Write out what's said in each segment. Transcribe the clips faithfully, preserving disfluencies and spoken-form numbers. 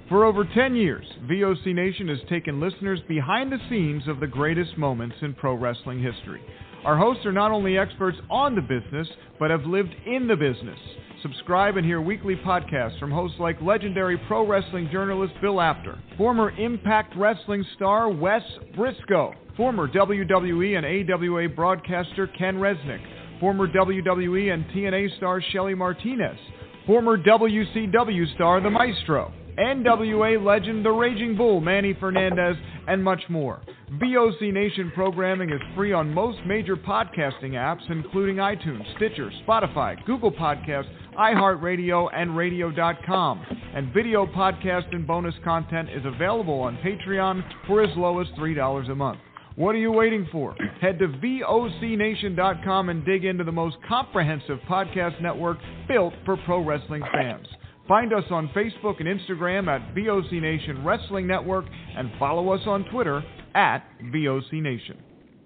For over ten years, V O C Nation has taken listeners behind the scenes of the greatest moments in pro wrestling history. Our hosts are not only experts on the business, but have lived in the business. Subscribe and hear weekly podcasts from hosts like legendary pro wrestling journalist Bill Apter, former Impact Wrestling star Wes Briscoe, former W W E and A W A broadcaster Ken Resnick, former W W E and T N A star Shelly Martinez, former W C W star The Maestro, N W A legend The Raging Bull Manny Fernandez, and much more. V O C Nation programming is free on most major podcasting apps, including iTunes, Stitcher, Spotify, Google Podcasts, iHeartRadio, and radio dot com. And video podcast and bonus content is available on Patreon for as low as three dollars a month. What are you waiting for? Head to V O C nation dot com and dig into the most comprehensive podcast network built for pro wrestling fans. Find us on Facebook and Instagram at V O C Nation Wrestling Network and follow us on Twitter at V O C Nation.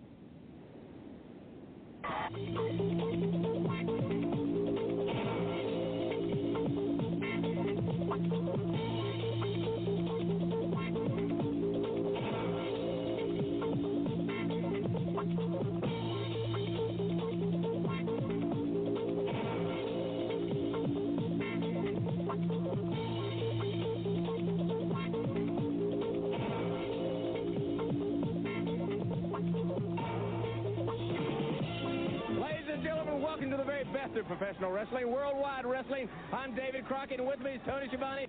Professional wrestling, worldwide wrestling. I'm David Crockett, and with me is Tony Schiavone.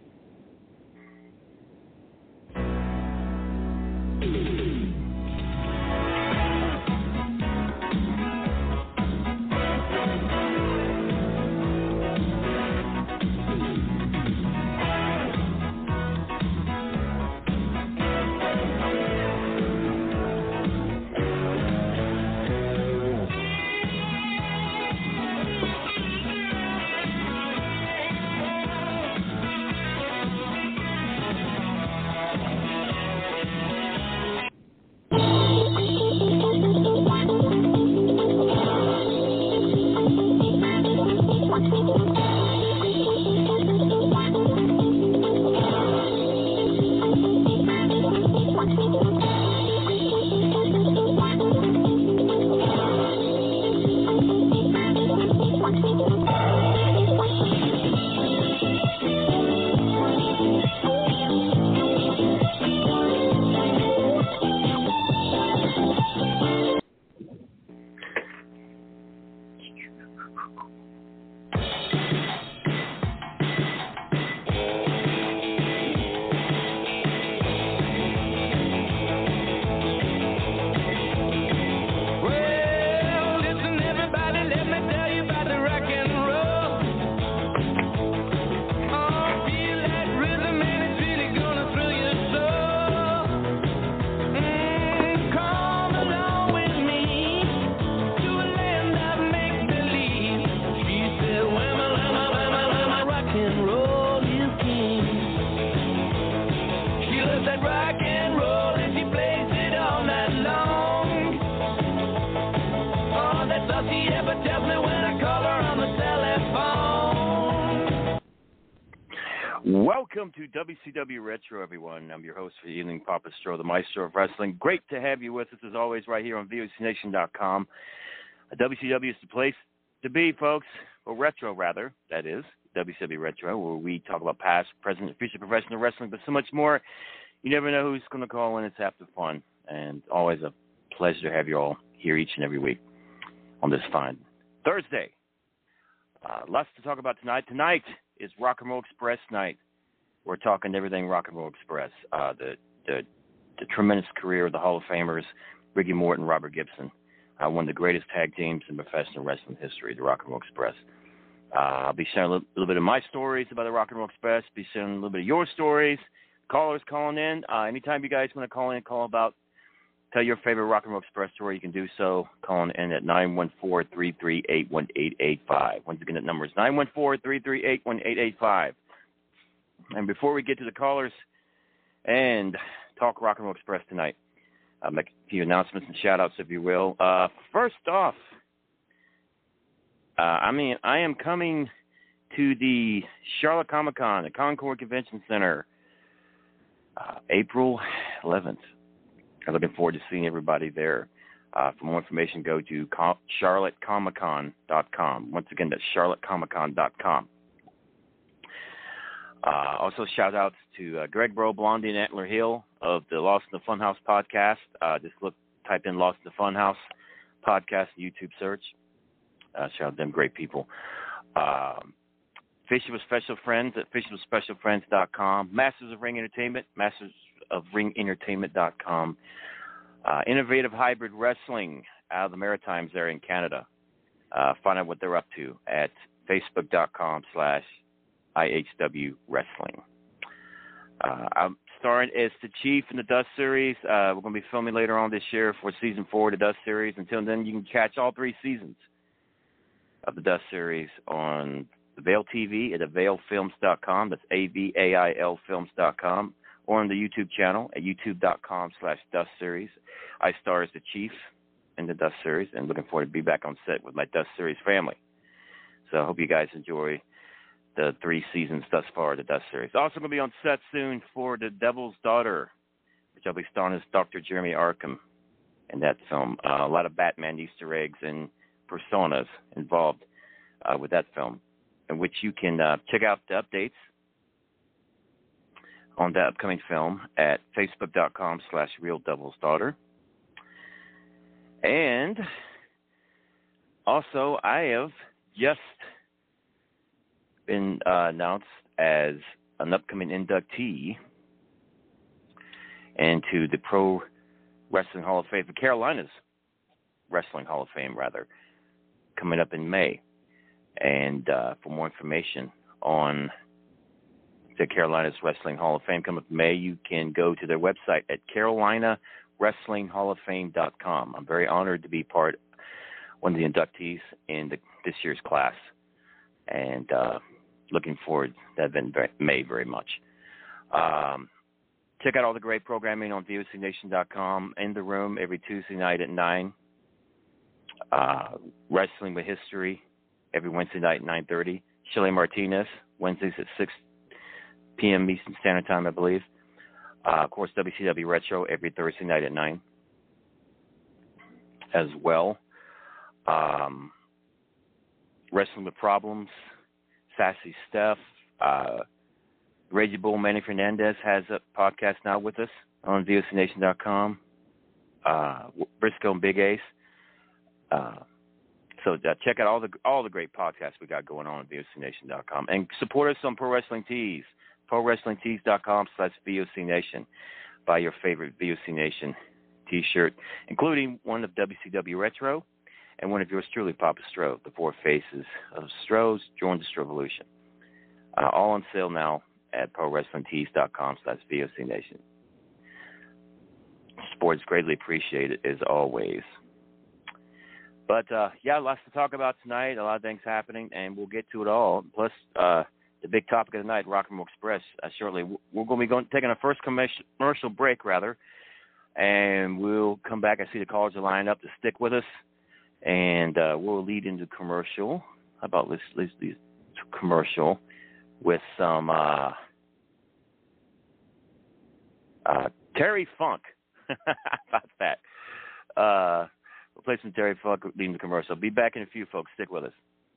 Welcome to W C W Retro, everyone. I'm your host for the evening, Papa Stro, the Maestro of Wrestling. Great to have you with us, as always, right here on V O C nation dot com. W C W is the place to be, folks, or retro, rather, that is, W C W Retro, where we talk about past, present, and future professional wrestling, but so much more. You never know who's going to call in. It's half the fun, and always a pleasure to have you all here each and every week on this fine Thursday. Uh, lots to talk about tonight. Tonight is Rock and Roll Express night. We're talking everything Rock and Roll Express, uh, the, the the tremendous career of the Hall of Famers, Ricky Morton, Robert Gibson, uh, one of the greatest tag teams in professional wrestling history, the Rock and Roll Express. Uh, I'll be sharing a little, little bit of my stories about the Rock and Roll Express, be sharing a little bit of your stories, callers calling in. Uh, anytime you guys want to call in, call about, tell your favorite Rock and Roll Express story, you can do so calling in at nine one four, three three eight, one eight eight five. Once again, that number is nine one four, three three eight, one eight eight five. And before we get to the callers and talk Rock and Roll Express tonight, I'll make a few announcements and shout-outs, if you will. Uh, first off, uh, I mean, I am coming to the Charlotte Comic-Con, the Concord Convention Center, uh, April eleventh. I'm looking forward to seeing everybody there. Uh, for more information, go to com- charlotte comic con dot com. Once again, that's charlotte comic con dot com. Uh, also, shout outs to uh, Greg Bro, Blondie, and Antler Hill of the Lost in the Funhouse podcast. Uh, just look, type in Lost in the Funhouse podcast YouTube search. Uh, shout out to them, great people. Um, Fishing with Special Friends at fishing with special friends dot com. Masters of Ring Entertainment, masters of ring entertainment dot com. Uh, Innovative Hybrid Wrestling out of the Maritimes there in Canada. Uh, find out what they're up to at facebook dot com slash I H W Wrestling. Uh, I'm starring as the Chief in the Dust Series. Uh, we're going to be filming later on this year for Season four of the Dust Series. Until then, you can catch all three seasons of the Dust Series on Avail T V at avail films dot com. That's A V A I L films dot com. Or on the YouTube channel at youtube dot com slash Dust Series. I star as the Chief in the Dust Series and looking forward to be back on set with my Dust Series family. So I hope you guys enjoy the three seasons thus far of the Dust Series. Also going to be on set soon for The Devil's Daughter, which I'll be starring as Doctor Jeremy Arkham in that film. Uh, a lot of Batman Easter eggs and personas involved uh, with that film, in which you can uh, check out the updates on the upcoming film at facebook dot com slash Real Devil's Daughter. And also, I have just been uh, announced as an upcoming inductee into the Pro Wrestling Hall of Fame, the Carolinas Wrestling Hall of Fame, rather, coming up in May. And uh, for more information on the Carolinas Wrestling Hall of Fame coming up in May, you can go to their website at carolina wrestling hall of fame dot com. I'm very honored to be part one of the inductees in the, this year's class, and uh, looking forward to that event in May very much. Um, check out all the great programming on V O C nation dot com. In the Room every Tuesday night at nine. Uh, Wrestling with History every Wednesday night at nine thirty. Shelley Martinez, Wednesdays at six p.m. Eastern Standard Time, I believe. Uh, of course, W C W Retro every Thursday night at nine as well. Um, Wrestling with Problems, Sassy Steph. Uh, Reggie Bull Manny Fernandez has a podcast now with us on V O C nation dot com. Uh, Briscoe and Big Ace. Uh, so uh, check out all the all the great podcasts we got going on at V O C nation dot com. And support us on Pro Wrestling Tees. pro wrestling tees dot com slash V O C Nation. Buy your favorite V O C Nation t-shirt, including one of W C W Retro and one of yours truly, Papa Stro, the four faces of Stroh's Join the Strovolution. Uh, all on sale now at pro wrestling tees dot com slash V O C Nation. Support is greatly appreciated, as always. But, uh, yeah, lots to talk about tonight, a lot of things happening, and we'll get to it all. Plus, uh, the big topic of the night, Rock and Roll Express, uh, shortly. We're going to be going, taking our first commercial break, rather, and we'll come back. I see the callers are lining up to stick with us, and uh, we'll lead into commercial. How about let's, let's do commercial with some uh, uh, Terry Funk. How about that? Uh, we'll play some Terry Funk leading the commercial. Be back in a few, folks. Stick with us.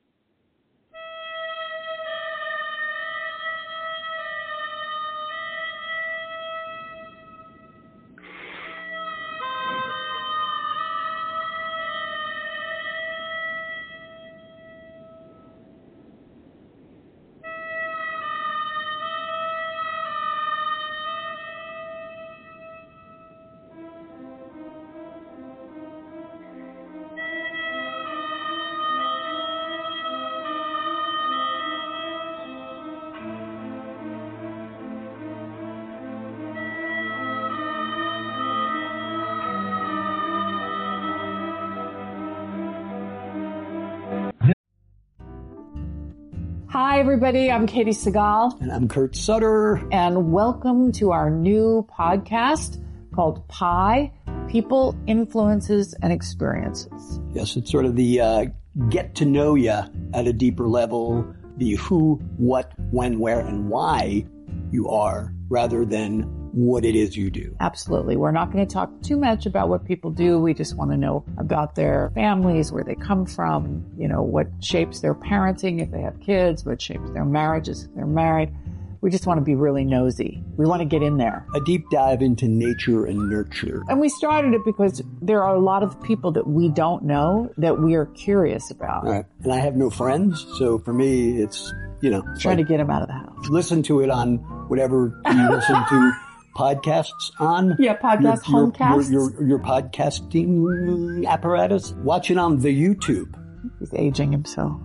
Hi, everybody. I'm Katie Segal. And I'm Kurt Sutter. And welcome to our new podcast called Pi, People, Influences, and Experiences. Yes, it's sort of the uh, get to know you at a deeper level, the who, what, when, where, and why you are, rather than what it is you do. Absolutely. We're not going to talk too much about what people do. We just want to know about their families, where they come from, you know, what shapes their parenting if they have kids, what shapes their marriages if they're married. We just want to be really nosy. We want to get in there. A deep dive into nature and nurture. And we started it because there are a lot of people that we don't know that we are curious about. Right. And I have no friends, so for me, it's, you know. Trying to get them out of the house. Listen to it on whatever you listen to podcasts on. Yeah, podcast, your, homecasts. Your, your, your podcasting apparatus. Watch it on the YouTube. He's aging himself.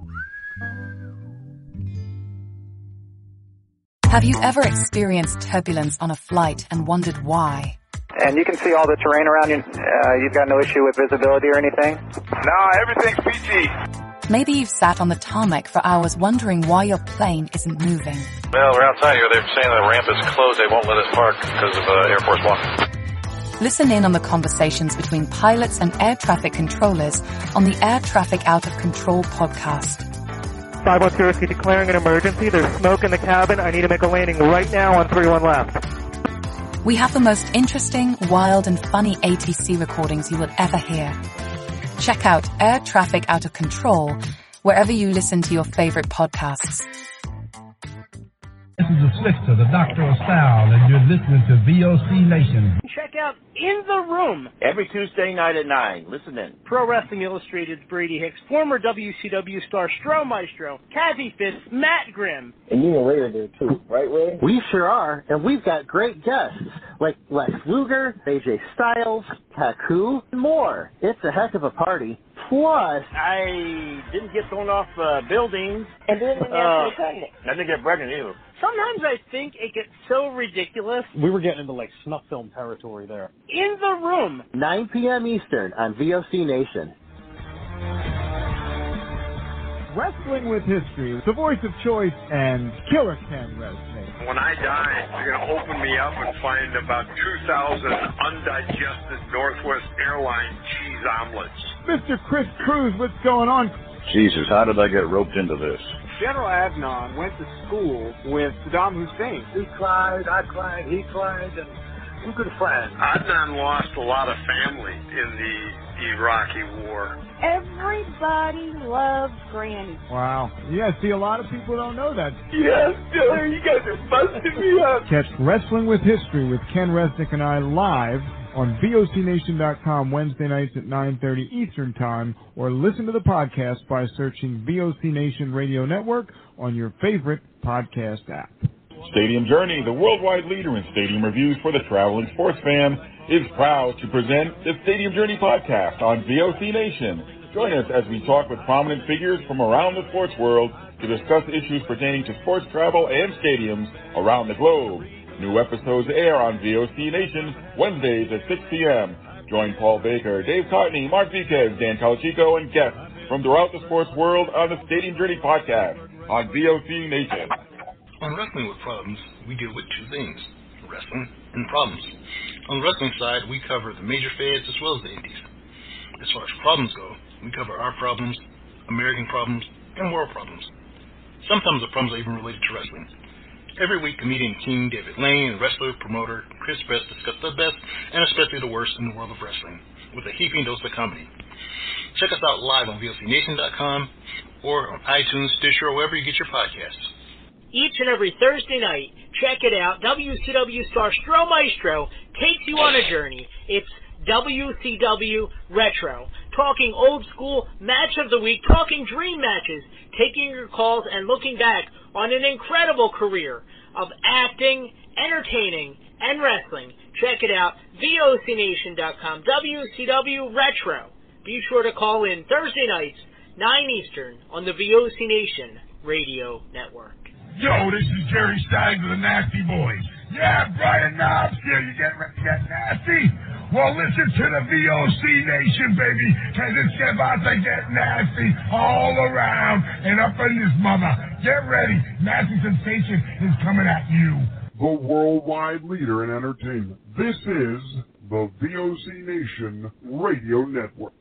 Have you ever experienced turbulence on a flight and wondered why? And you can see all the terrain around you. Uh, you've got no issue with visibility or anything? No, everything's peachy. Maybe you've sat on the tarmac for hours wondering why your plane isn't moving. Well, we're outside here. They're saying the ramp is closed. They won't let us park because of uh, Air Force One. Listen in on the conversations between pilots and air traffic controllers on the Air Traffic Out of Control podcast. five one zero, declaring an emergency. There's smoke in the cabin. I need to make a landing right now on three one left. We have the most interesting, wild, and funny A T C recordings you will ever hear. Check out Air Traffic Out of Control wherever you listen to your favorite podcasts. This is the Slickster, the Doctor of Style, and you're listening to V O C Nation. Check out In the Room every Tuesday night at nine. Listen in. Pro Wrestling Illustrated's Brady Hicks, former W C W star Stro Maestro, Kathy Fitz, Matt Grimm. And you and Ray are there too, right, Ray? We sure are, and we've got great guests like Lex Luger, A J Styles, Taku, and more. It's a heck of a party. Plus, I didn't get thrown off uh, buildings. And didn't get uh, pregnant. I didn't get pregnant either. Sometimes I think it gets so ridiculous. We were getting into like snuff film territory there. In the Room. nine p.m. Eastern on V O C Nation. Wrestling with History, the voice of choice, and Killer Ken Resnick. When I die, you're going to open me up and find about two thousand undigested Northwest Airlines cheese omelets. Mister Chris Cruz, what's going on? Jesus, how did I get roped into this? General Adnan went to school with Saddam Hussein. He cried, I cried, he cried, and we're good friends. Adnan lost a lot of family in the Iraqi war. Everybody loves Granny. Wow. Yeah, see, a lot of people don't know that. Yes, Diller, you guys are busting me up. Catch Wrestling with History with Ken Resnick and I live on V O C Nation dot com Wednesday nights at nine thirty Eastern Time, or listen to the podcast by searching V O C Nation Radio Network on your favorite podcast app. Stadium Journey, the worldwide leader in stadium reviews for the traveling sports fan, is proud to present the Stadium Journey podcast on V O C Nation. Join us as we talk with prominent figures from around the sports world to discuss issues pertaining to sports travel and stadiums around the globe. New episodes air on V O C Nation Wednesdays at six p.m. Join Paul Baker, Dave Cotney, Mark Viquez, Dan Calachico, and guests from throughout the sports world on the Stadium Journey podcast on V O C Nation. On Wrestling with Problems, we deal with two things, wrestling and problems. On the wrestling side, we cover the major feds as well as the indies. As far as problems go, we cover our problems, American problems, and world problems. Sometimes the problems are even related to wrestling. Every week, comedian King David Lane and wrestler promoter Chris Best discuss the best and especially the worst in the world of wrestling with a heaping dose of comedy. Check us out live on V O C Nation dot com or on iTunes, Stitcher, or wherever you get your podcasts. Each and every Thursday night, check it out. W C W star Stro Maestro takes you on a journey. It's W C W Retro. Talking old school match of the week, talking dream matches, taking your calls and looking back on an incredible career of acting, entertaining, and wrestling. Check it out, V O C Nation dot com, W C W Retro. Be sure to call in Thursday nights, nine Eastern, on the V O C Nation Radio Network. Yo, this is Jerry Stein of the Nasty Boys. Yeah, Brian Knobs here. You get ready to get nasty? Well, listen to the V O C Nation, baby, because it's about to get nasty all around and up in this mama. Get ready. Nasty Sensation is coming at you. The worldwide leader in entertainment. This is the V O C Nation Radio Network.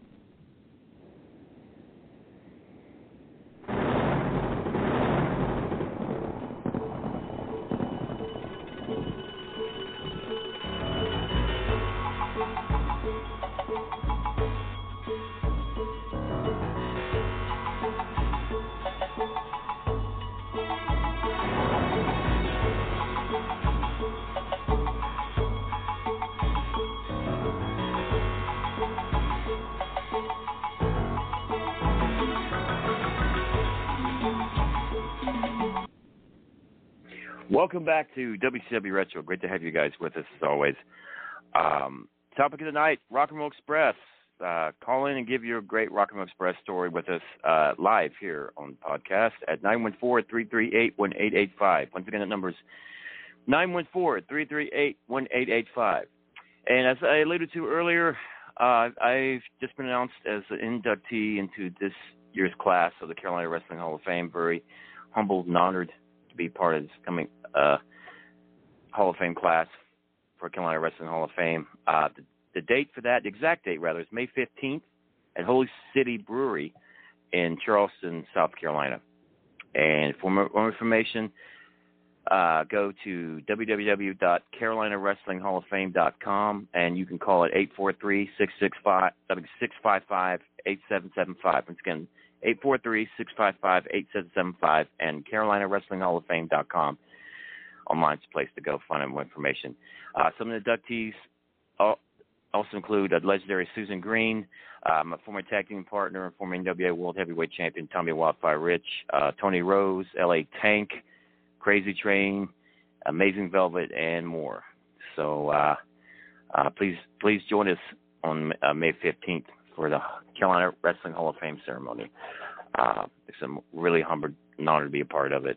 Welcome back to W C W Retro. Great to have you guys with us as always. Um, topic of the night, Rock and Roll Express. Uh, call in and give your great Rock and Roll Express story with us uh, live here on the podcast at nine one four, three three eight, one eight eight five. Once again, that number is nine one four, three three eight, one eight eight five. And as I alluded to earlier, uh, I've just been announced as an inductee into this year's class of the Carolina Wrestling Hall of Fame. Very humbled and honored to be part of this coming uh, Hall of Fame class for Carolina Wrestling Hall of Fame. Uh, the, the date for that, the exact date rather, is May fifteenth at Holy City Brewery in Charleston, South Carolina. And for more, more information, uh, go to w w w dot carolina wrestling hall of fame dot com, and you can call it eight four three, six six five, six five five, eight seven seven five. Once again, eight four three, six five five, eight seven seven five, and carolina wrestling hall of fame dot com. Online's the place to go find out more information. Uh, some of the inductees also include uh, legendary Susan Green, um, a former tag team partner and former N W A World Heavyweight Champion Tommy Wildfire Rich, uh, Tony Rose, L A Tank, Crazy Train, Amazing Velvet, and more. So uh, uh, please please join us on uh, May fifteenth for the Carolina Wrestling Hall of Fame ceremony. Uh, it's a really humbled and honored to be a part of it,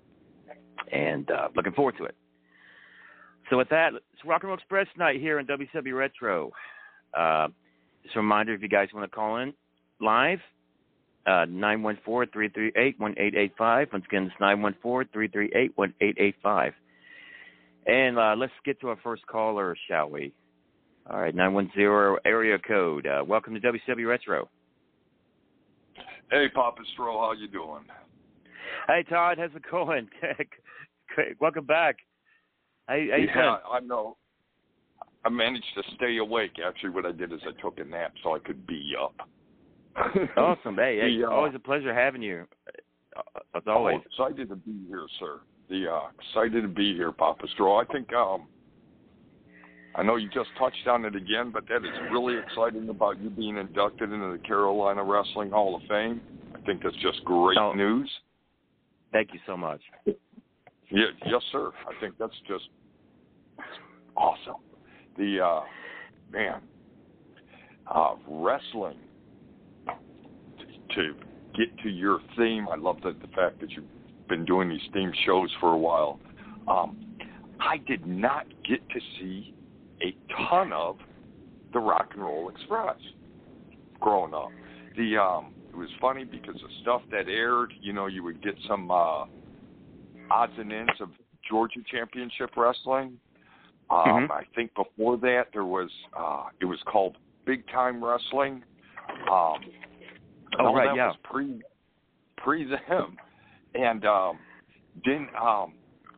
and uh, looking forward to it. So with that, it's Rock and Roll Express night here on W C W Retro. Uh, just a reminder, if you guys want to call in live, uh, nine one four, three three eight, one eight eight five. Once again, it's nine one four, three three eight, one eight eight five. And uh, let's get to our first caller, shall we? All right, nine one zero area code. Uh, welcome to W C W Retro. Hey, Papa Stro, how you doing? Hey, Todd, how's it going? Welcome back. How, how you yeah, I know. I managed to stay awake. Actually, what I did is I took a nap so I could be up. Awesome. Hey, hey the, uh, always a pleasure having you, as always. Oh, excited to be here, sir. The uh, excited to be here, Papa Stro. I think um, I know you just touched on it again, but that is really exciting about you being inducted into the Carolina Wrestling Hall of Fame. I think that's just great oh, news. Thank you so much. Yeah, yes, sir. I think that's just awesome. The uh, man, uh, wrestling. To, to get to your theme, I love the, the fact that you've been doing these theme shows for a while. Um, I did not get to see a ton of the Rock and Roll Express growing up. The um, it was funny because the stuff that aired, you know, you would get some uh, odds and ends of Georgia Championship Wrestling. Um, mm-hmm. I think before that there was uh, it was called Big Time Wrestling. Um, oh right, that yeah. was pre pre them, and um, then. Um,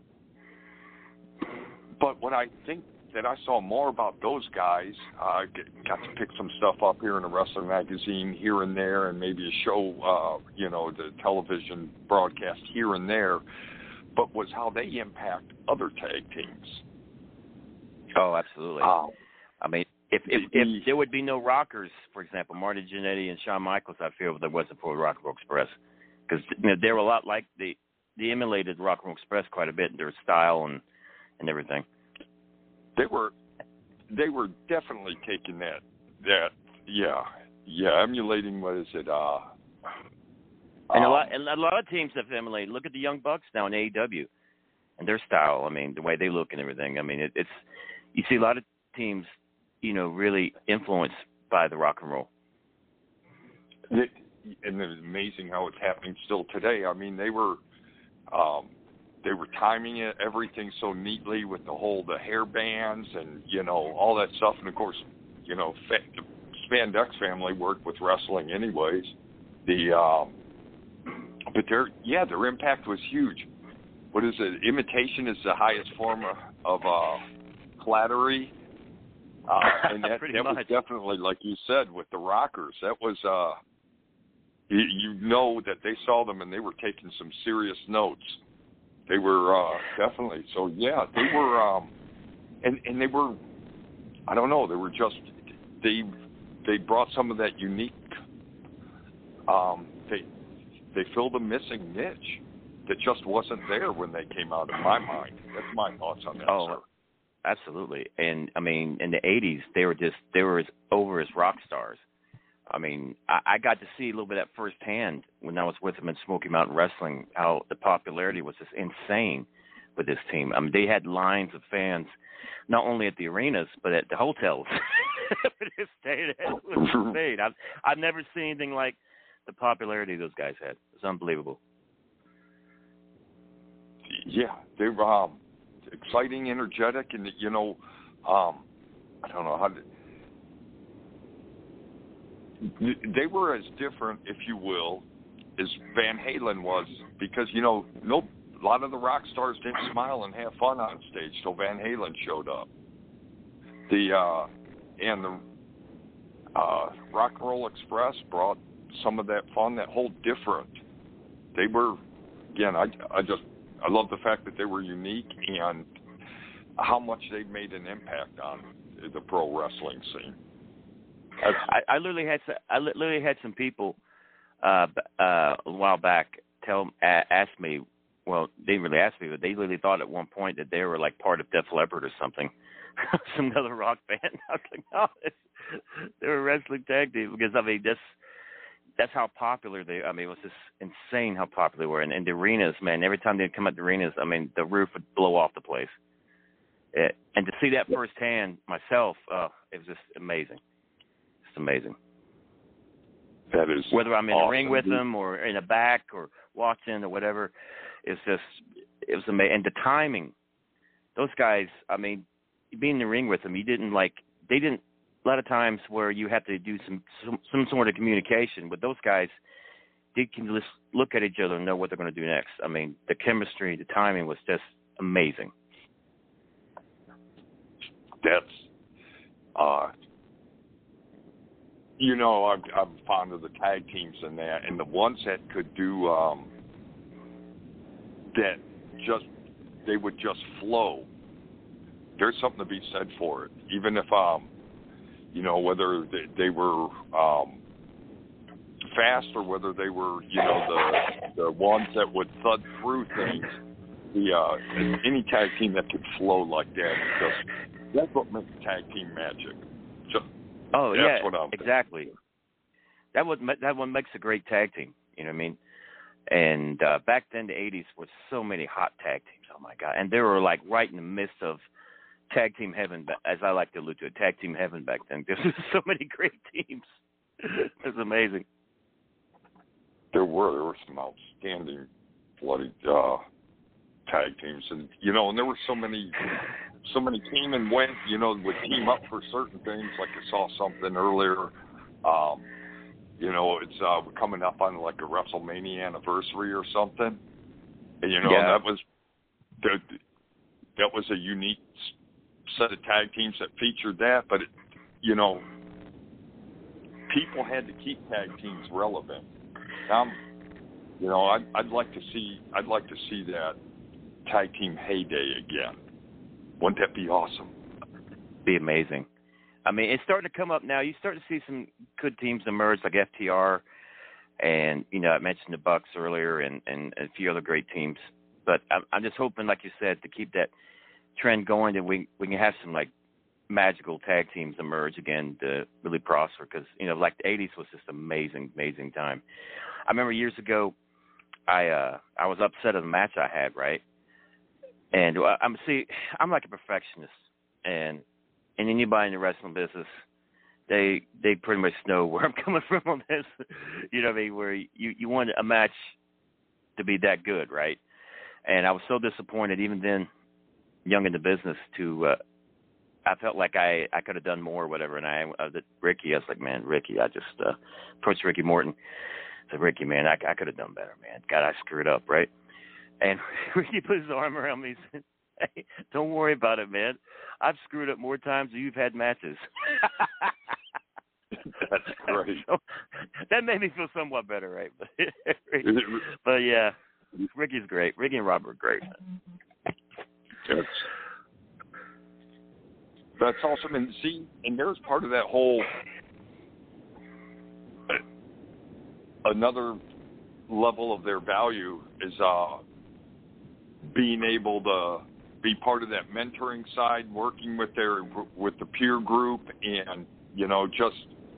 but what I think that I saw more about those guys, I uh, got to pick some stuff up here in a wrestling magazine here and there, and maybe a show, uh, you know, the television broadcast here and there. But was how they impact other tag teams. Oh, absolutely. Um, I mean, if, if if there would be no Rockers, for example, Marty Jannetty and Shawn Michaels, I feel there wasn't for Rock and Roll Express, because you know, they were a lot like the they emulated Rock and Roll Express quite a bit in their style and, and everything. They were they were definitely taking that that yeah yeah emulating what is it uh. And um, a lot and a lot of teams have emulated. Look at the Young Bucks now in A E W, and their style. I mean, the way they look and everything. I mean, it, it's you see a lot of teams, you know, really influenced by the rock and roll. It, and it's amazing how it's happening still today. I mean, they were um, they were timing it, everything so neatly with the whole the hair bands and you know all that stuff. And of course, you know, fa- the Spandex family worked with wrestling anyways. The um, but their yeah, their impact was huge. What is it? Imitation is the highest form of, of uh, flattery. Uh, and that, that was definitely, like you said, with the Rockers. That was, uh, you, you know that they saw them and they were taking some serious notes. They were uh, definitely. So, yeah, they were, um, and, and they were, I don't know, they were just, they they brought some of that unique, um, they they filled a missing niche that just wasn't there when they came out, in my mind. That's my thoughts on that, Oh, sir. absolutely. And, I mean, in the eighties, they were just, they were as over as rock stars. I mean, I, I got to see a little bit of that firsthand when I was with them in Smoky Mountain Wrestling, how the popularity was just insane with this team. I mean, they had lines of fans, not only at the arenas, but at the hotels. This day, it was insane. I've, I've never seen anything like the popularity those guys had. It's unbelievable. Yeah, they were um, exciting, energetic, and, you know, um, I don't know how to... They were as different, if you will, as Van Halen was, because, you know, no, a lot of the rock stars didn't smile and have fun on stage till Van Halen showed up. The uh, and the uh, Rock and Roll Express brought some of that fun, that whole different. They were, again, I, I just, I love the fact that they were unique and how much they made an impact on the pro wrestling scene. I, I literally had some, I literally had some people uh, uh, a while back tell ask me. Well, they didn't really ask me, but they literally thought at one point that they were like part of Def Leppard or something, some other rock band. I was like, no, it's, they were a wrestling tag team because I mean that's that's how popular they. I mean, it was just insane how popular they were. And in the arenas, man, every time they'd come out the arenas, I mean, the roof would blow off the place. It, and to see that firsthand myself, uh, it was just amazing. It's amazing. That is whether I'm in awesome. the ring with them or in the back or watching or whatever, it's just it was amazing. And the timing, those guys. I mean, being in the ring with them, you didn't like they didn't. A lot of times where you have to do some some, some sort of communication with those guys, they can just look at each other and know what they're going to do next. I mean, the chemistry, the timing was just amazing. That's, uh, you know, I'm, I'm fond of the tag teams and that, and the ones that could do um, that just they would just flow. There's something to be said for it, even if um, you know, whether they, they were um, fast or whether they were, you know, the the ones that would thud through things. The uh, any tag team that could flow like that, just that's what makes tag team magic. Just, oh that's yeah, what I'm exactly. thinking. That would that one makes a great tag team. You know what I mean? And uh, back then, the eighties were so many hot tag teams. Oh my God! And they were like right in the midst of tag team heaven, as I like to allude to it, tag team heaven back then. There were so many great teams. It was amazing. There were there were some outstanding bloody uh, tag teams, and you know, and there were so many, so many came and went. You know, would team up for certain things. Like I saw something earlier. Um, you know, it's uh, coming up on like a WrestleMania anniversary or something. And you know, yeah. that was that, that was a unique set of tag teams that featured that, but it, you know, people had to keep tag teams relevant. Um, you know, I'd, I'd like to see, I'd like to see that tag team heyday again. Wouldn't that be awesome? Be amazing. I mean, it's starting to come up now. You start to see some good teams emerge, like F T R, and you know, I mentioned the Bucks earlier, and, and a few other great teams. But I'm, I'm just hoping, like you said, to keep that trend going, that we we can have some like magical tag teams emerge again to really prosper, because you know, like the eighties was just amazing, amazing time. I remember years ago, I uh, I was upset at a match I had, right? And uh, I'm see, I'm like a perfectionist, and and anybody in the wrestling business, they they pretty much know where I'm coming from on this. You know what I mean? Where you you want a match to be that good, right? And I was so disappointed, even then, young in the business, to uh, I felt like I, I could have done more or whatever. And I, uh, the, Ricky, I was like, man, Ricky, I just uh, approached Ricky Morton. I said, Ricky, man, I, I could have done better, man. God, I screwed up, right? And Ricky put his arm around me and said, hey, don't worry about it, man. I've screwed up more times than you've had matches. That's great. So, that made me feel somewhat better, right? But, but yeah, Ricky's great. Ricky and Robert are great. That's, that's awesome. And see, and there's part of that whole, another level of their value is uh, being able to be part of that mentoring side, working with their with the peer group, and you know, just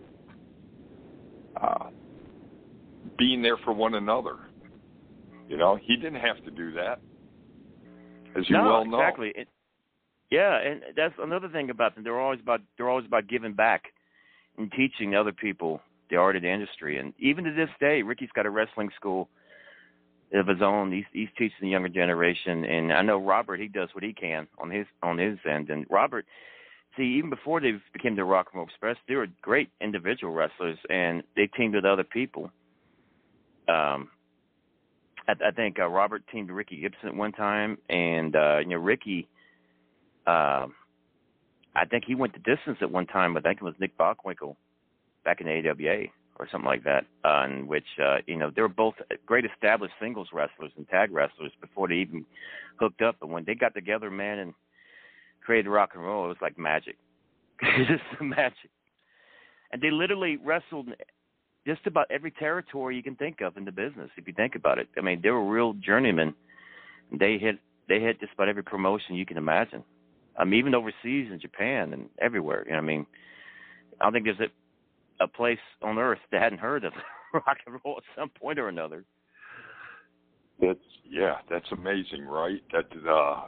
uh, being there for one another. You know, he didn't have to do that, as you no, well know. Exactly. It, yeah, and that's another thing about them. They're always about they're always about giving back and teaching other people the art of the industry. And even to this day, Ricky's got a wrestling school of his own. He's, he's teaching the younger generation, and I know Robert. He does what he can on his on his end. And Robert, see, even before they became the Rock and Roll Express, they were great individual wrestlers, and they teamed with other people. Um, I, I think uh, Robert teamed with Ricky Gibson at one time, and uh, you know Ricky. Um, I think he went the distance at one time. I think it was Nick Bockwinkel back in the A W A or something like that, uh, in which, uh, you know, they were both great established singles wrestlers and tag wrestlers before they even hooked up. But when they got together, man, and created rock and roll, it was like magic. It's just magic. And they literally wrestled just about every territory you can think of in the business, if you think about it. I mean, they were real journeymen. They hit, they hit just about every promotion you can imagine. I mean, even overseas in Japan and everywhere. You know, I mean, I don't think there's a, a place on earth that hadn't heard of rock and roll at some point or another. That's yeah, that's amazing, right? That uh,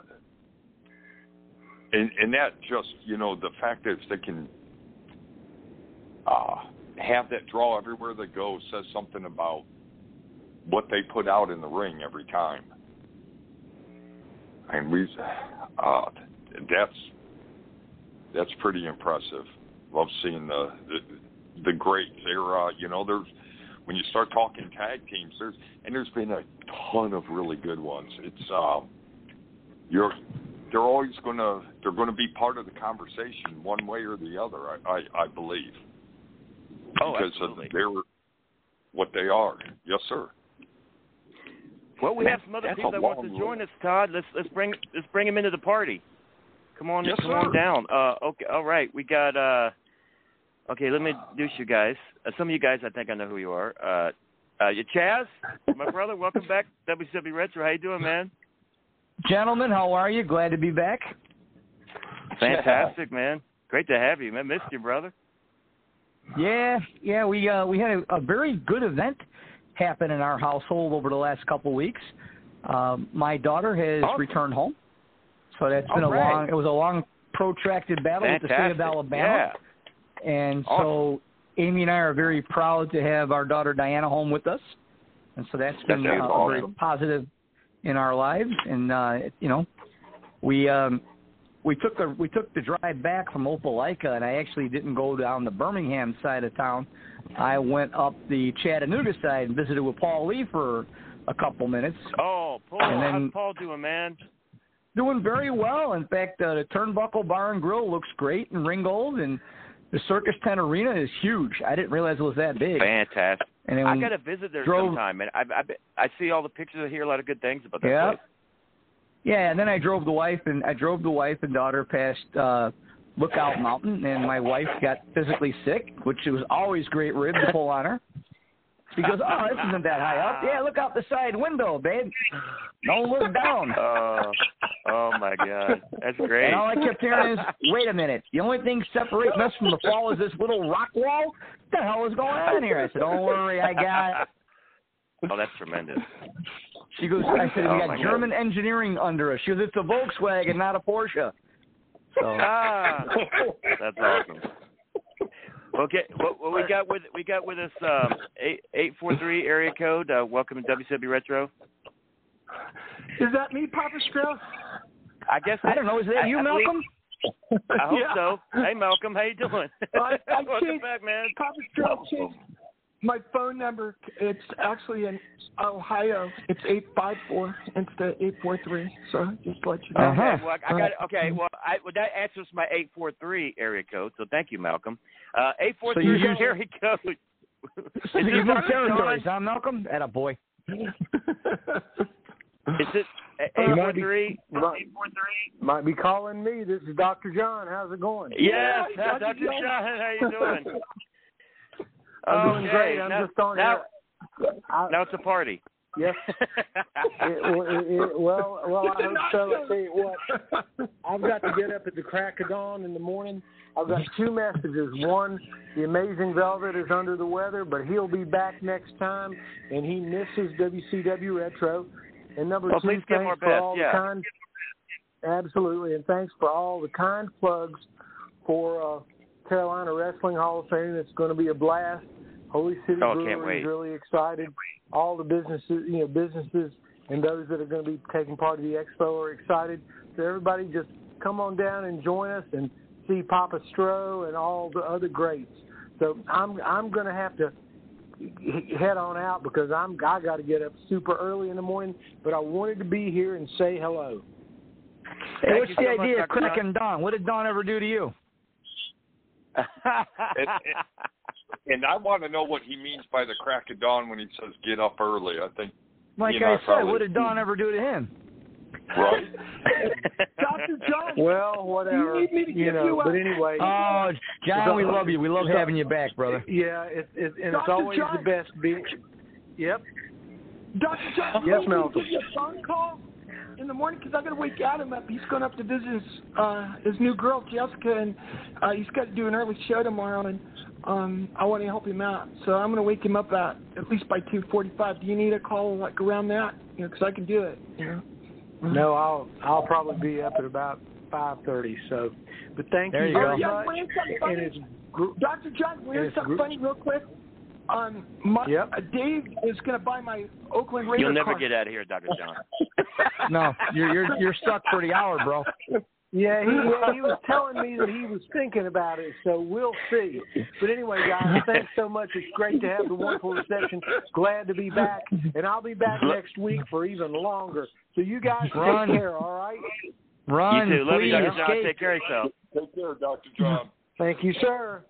and and that just you know the fact that they can uh, have that draw everywhere they go says something about what they put out in the ring every time. And we, uh, that's that's pretty impressive. Love seeing the the, the greats. They're uh, you know there's when you start talking tag teams, there's and there's been a ton of really good ones. It's um, you're they're always gonna they're gonna be part of the conversation one way or the other. I I, I believe. Oh, because absolutely. Of they're what they are. Yes, sir. Well, we have some other That's people that want to join us, Todd. Let's let's bring let's bring them into the party. Come on, yes, come sir. on down. Uh, okay, all right. We got. Uh, okay, let me introduce you guys. Uh, some of you guys, I think I know who you are. Uh, uh, you Chaz, my brother. Welcome back, W C W Retro. How you doing, man? Gentlemen, how are you? Glad to be back. Fantastic, man. Great to have you, man. Missed you, brother. Yeah, yeah. We uh, we had a, a very good event happen in our household over the last couple of weeks. Um, my daughter has awesome. returned home, so that's All been a right. long. It was a long, protracted battle Fantastic. with the state of Alabama, yeah. and awesome. so Amy and I are very proud to have our daughter Diana home with us, and so that's been That's uh, awesome. very positive in our lives. And uh, you know, we um, we took the we took the drive back from Opelika, and I actually didn't go down the Birmingham side of town. I went up the Chattanooga side and visited with Paul Lee for a couple minutes. Oh, Paul, and then, how's Paul doing, man? Doing very well. In fact, uh, the Turnbuckle Bar and Grill looks great in Ringgold, and the Circus Tent Arena is huge. I didn't realize it was that big. Fantastic. And then I got to visit there drove, sometime, man. I, I, I see all the pictures. I hear a lot of good things about that yeah. place. Yeah, and then I drove the wife and I drove the wife and daughter past uh, Lookout Mountain, and my wife got physically sick, which was always great rib to pull on her. She goes, "Oh, this isn't that high up. Yeah, look out the side window, babe. Don't look down." Oh, oh my God, that's great. And all I kept hearing is, "Wait a minute. The only thing separating us from the fall is this little rock wall. What the hell is going on here?" I said, "Don't worry, I got it." Oh, that's tremendous. She goes, I said, Oh, "We my got German God. engineering under us." She goes, "It's a Volkswagen, not a Porsche." So. Ah, that's awesome. Okay, what, what we got with we got with us um, eight eight four three area code. Uh, welcome to W C W Retro. Is that me, Papa Stro? I guess I don't know. Is that you, I, I Malcolm? Believe, I hope Yeah. so. Hey, Malcolm, how you doing? I, I Welcome changed, back, man. Papa Stro changed my phone number. It's actually in Ohio. It's eight five four instead of eight four three. So just to let you know. Okay, well, I got okay. Well, I, well, that answers my eight four three area code. So thank you, Malcolm. Uh, eight four three So you- area code. So Is you it moved John? territories, huh, Malcolm? Atta boy. Is it eight four three? Might be calling me. This is Doctor John. How's it going? Yes, Yeah, Doctor John. How you doing? I'm doing Okay, great. I'm now, just on now, here. I, now it's a party. Yes. it, it, it, well, well, I hope so. I'll tell you what. I've got to get up at the crack of dawn in the morning. I've got two messages. One, the Amazing Velvet is under the weather, but he'll be back next time, and he misses W C W Retro. And number well, two, please get thanks more for best. all yeah. the kind. Absolutely, and thanks for all the kind plugs for uh, Carolina Wrestling Hall of Fame. It's going to be a blast. Holy City oh, Brewery is really excited. All the businesses, you know, businesses and those that are going to be taking part of the expo are excited. So everybody just come on down and join us and see Papa Stro and all the other greats. So I'm I'm going to have to head on out because I'm I got to get up super early in the morning. But I wanted to be here and say hello. Hey, what's the idea of cracking Dawn? What did Dawn ever do to you? and, and, and I want to know what he means by the crack of dawn when he says get up early. I think, like you know, I said, probably, what did Dawn ever do to him? Right. Doctor John. Well, whatever. You, need me to you know, you but anyway. Oh, John, we love you. We love having you back, brother. Yeah, it, it, and Doctor it's always John. the best being. Yep. Doctor John, yes, can Malcolm. give you a phone call in the morning because I got to wake Adam up. He's going up to visit his, uh, his new girl Jessica, and uh, he's got to do an early show tomorrow, and um, I want to help him out. So I'm going to wake him up at at least by two forty-five. Do you need a call like around that? You know, because I can do it. You know. No, I'll I'll probably be up at about five thirty. So, but thank there you you very go. much. Yeah, and it's gr- Doctor John, we have something gr- funny real quick. Um, my, yep. uh, Dave is going to buy my Oakland Raider You'll never car. get out of here, Doctor John. No, you're you're you're stuck for the hour, bro. Yeah, he yeah, he was telling me that he was thinking about it, so we'll see. But anyway, guys, thanks so much. It's great to have the wonderful reception. Glad to be back, and I'll be back next week for even longer. So you guys Run. take care, all right? Run, you too. Love please. you, Doctor John. Escape. Take care of yourself. Take care, Doctor John. Thank you, sir.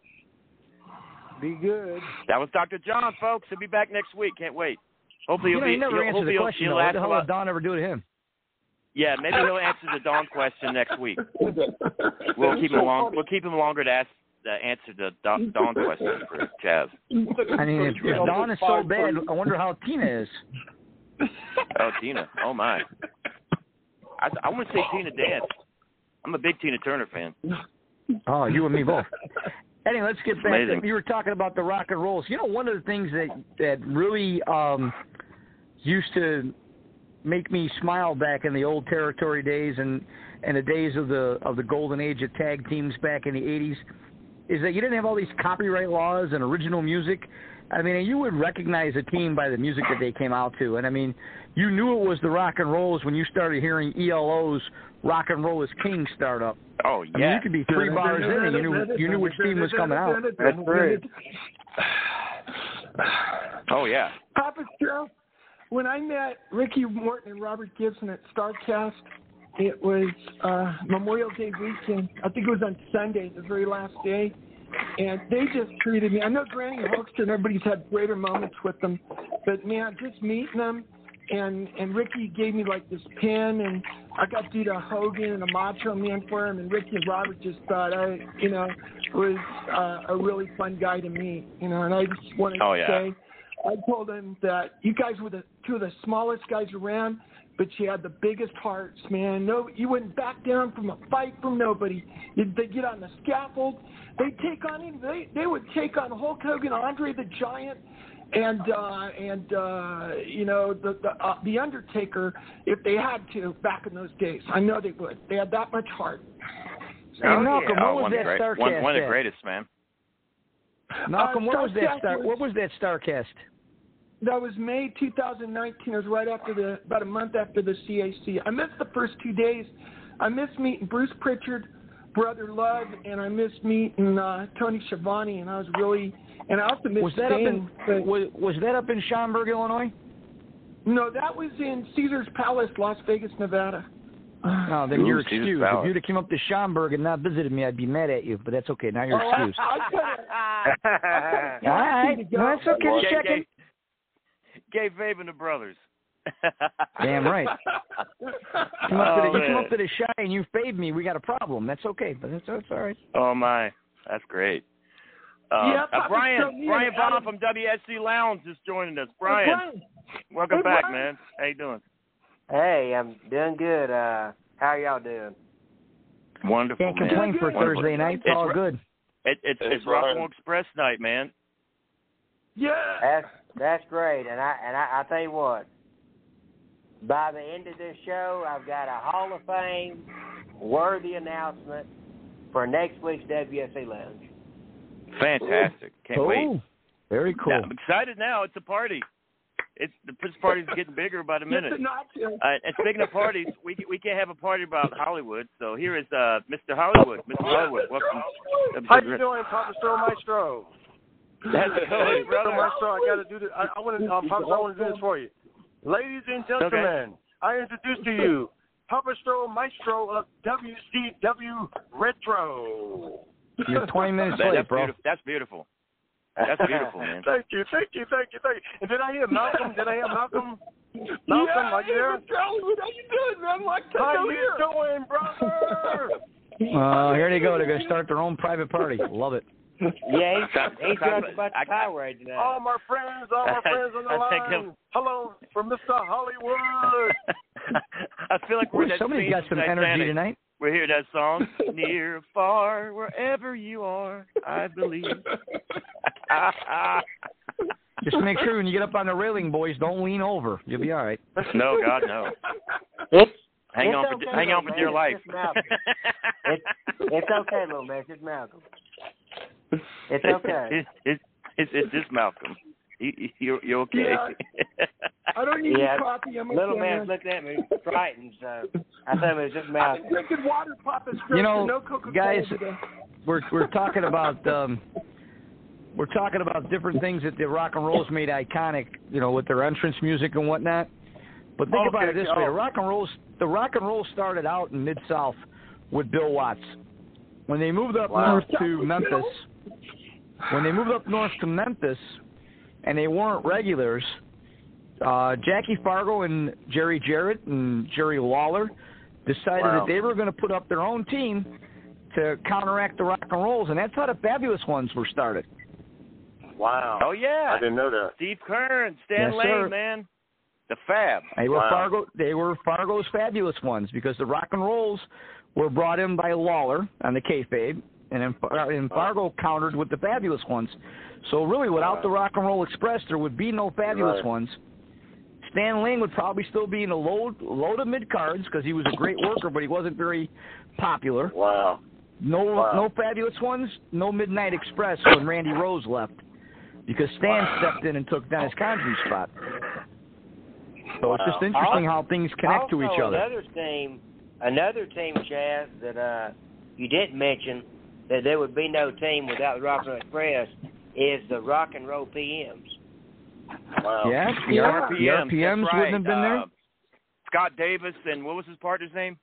Be good. That was Doctor John, folks. He'll be back next week. Can't wait. Hopefully you he'll know, be. he never he'll, answered hopefully the he'll, question. he'll Though. What ask the hell about, did Dawn ever do to him? Yeah, maybe he'll answer the Dawn question next week. We'll keep him long. We'll keep him longer to ask, uh, answer the Dawn, Dawn question for Chaz. I mean, if, if Dawn is so bad, I wonder how Tina is. Oh, Tina. Oh my. I, I want to say Tina dance. I'm a big Tina Turner fan. Oh, you and me both. Anyway, let's get back Amazing. to, you were talking about the rock and rolls. You know, one of the things that, that really um, used to make me smile back in the old territory days and, and the days of the of the golden age of tag teams back in the eighties is that you didn't have all these copyright laws and original music. I mean, you would recognize a team by the music that they came out to. And, I mean, you knew it was the rock and rolls when you started hearing E L O's Rock and Roll is King start up. Oh, yeah. I mean, you could be three bars in and you knew, you knew which team was coming out. That's great. Oh, yeah. Papa Joe, when I met Ricky Morton and Robert Gibson at StarCast, it was uh, Memorial Day weekend. I think it was on Sunday, the very last day. And they just treated me. I know Granny Hulkster and everybody's had greater moments with them. But, man, just meeting them, and and Ricky gave me, like, this pin, and I got to do the Hogan and the Macho Man for him, and Ricky and Robert just thought I, you know, was uh, a really fun guy to meet, you know, and I just wanted oh, to yeah. say, I told him that you guys were the two of the smallest guys around, but you had the biggest hearts, man. No, you wouldn't back down from a fight from nobody. You'd, they'd get on the scaffold. They'd take on him. They they would take on Hulk Hogan, Andre the Giant, and uh, and uh, you know the the, uh, the Undertaker if they had to back in those days. I know they would. They had that much heart. Hey, oh, Malcolm, yeah. what oh, was one that great, StarCast? One, one of the at? greatest, man. Malcolm, Uh, what was that StarCast star? was- What was that StarCast? That was May two thousand nineteen. It was right after the, about a month after the C A C. I missed the first two days. I missed meeting Bruce Pritchard, Brother Love, and I missed meeting uh, Tony Schiavone, and I was really, and I also missed Was that up Sting, in but- was, was that up in Schaumburg, Illinois? No, that was in Caesar's Palace, Las Vegas, Nevada. No, then Ooh, you're Caesar's excused. Palace. If you'd have come up to Schaumburg and not visited me, I'd be mad at you. But that's okay. Now you're Oh, excused. I, I could've- All right. No, that's okay. Gay, Just checking. Gay Fabe and the Brothers. Damn right. Come up Oh, to the, you man. come up to the shy and you fade me. We got a problem. That's okay. But that's, that's all right. Oh, my. That's great. Um, Yeah, uh, Papa, Brian, so me Brian and Baum Adam- from W S C Lounge is joining us. Oh, Brian. Brian, Welcome Hey, back, Brian. man. How you doing? Hey, I'm doing good. Uh, how y'all doing? Wonderful, Can't man. complain for Wonderful. Thursday night. It's It's all ri- good. It, it's Hey, it's Rock Brian. and Roll Express night, man. Yeah. That's that's great. And I and I, I tell you what, by the end of this show, I've got a Hall of Fame worthy announcement for next week's W S C Lounge. Fantastic. Can't oh, wait. very cool. Now, I'm excited now. It's a party. It's the this party's getting bigger by the minute. It's a notch, yeah. Uh, and speaking of parties, we we can't have a party about Hollywood. So here is uh, Mister Hollywood. Mister Hollywood, welcome. How you doing, Papa Stro Maestro? How's it going, brother? Maestro, I got to do this. I, I want to, um, Papa, I want to do this for you, ladies and gentlemen. I introduce to you Papa Stro Maestro of W C W Retro. You're twenty minutes Man, late, that's bro. beautiful. That's beautiful. That's beautiful, man. Thank you, thank you, thank you, thank you. And did I hear Malcolm? Did I hear Malcolm? Malcolm, yeah, are you there? Mister Hollywood, how you doing, man? Like, How you here. doing, brother? Uh, here they go. They're going to start their own private party. Love it. Yeah, he's, he's got a bunch of power tonight. All my friends, all my friends on the I think line. he'll- Hello from Mister Hollywood. I feel like we're Boy, that somebody's scene got some from energy Titanic. tonight. We hear that song, near, far, wherever you are, I believe. Just make sure when you get up on the railing, boys, don't lean over. You'll be all right. No, God, no. It's, Hang it's on, okay, for, hang on for man. dear It's life. just Malcolm. it's, it's okay, little man. It's just Malcolm. It's okay. It's, it's, it's, it's just Malcolm. You, you, you're, you're okay. Yeah. I don't need Yeah, any coffee. I'm little okay, man's man. looking at me frightened, so I thought it was just I've Malcolm. been drinking water, Papa Stro, You know, no Coca-Cola guys, today. we're we're talking about um, we're talking about different things that the rock and rolls made iconic, you know, with their entrance music and whatnot. But think Okay, about it this oh. way: the rock and rolls, the rock and roll started out in Mid South with Bill Watts. When they moved up Wow. north to Memphis, when they moved up north to Memphis, and they weren't regulars, uh, Jackie Fargo and Jerry Jarrett and Jerry Lawler decided Wow. that they were going to put up their own team to counteract the rock and rolls, and that's how the Fabulous Ones were started. Wow. Oh, yeah. I didn't know that. Steve Kern, Stan Yes, Lane, sir. man. The Fab. They were Wow. Fargo. They were Fargo's Fabulous Ones because the rock and rolls were brought in by Lawler on the kayfabe, and then Far- and Fargo countered with the Fabulous Ones. So really, without the Rock and Roll Express, there would be no Fabulous Right. Ones. Stan Lane would probably still be in the low low to mid cards because he was a great worker, but he wasn't very popular. Wow. No Wow. no Fabulous Ones, no Midnight Express when Randy Rose left because Stan Wow. stepped in and took Dennis Condrey's spot. So it's just Wow. interesting how things connect to each Also, other. Another team, another team, Chaz, that uh, you didn't mention that there would be no team without the Rock and Roll Express is the Rock and Roll P Ms. Wow. Yeah, the, The R- R P Ms, the R P Ms that's right. wouldn't have been there. Uh, Scott Davis and what was his partner's name?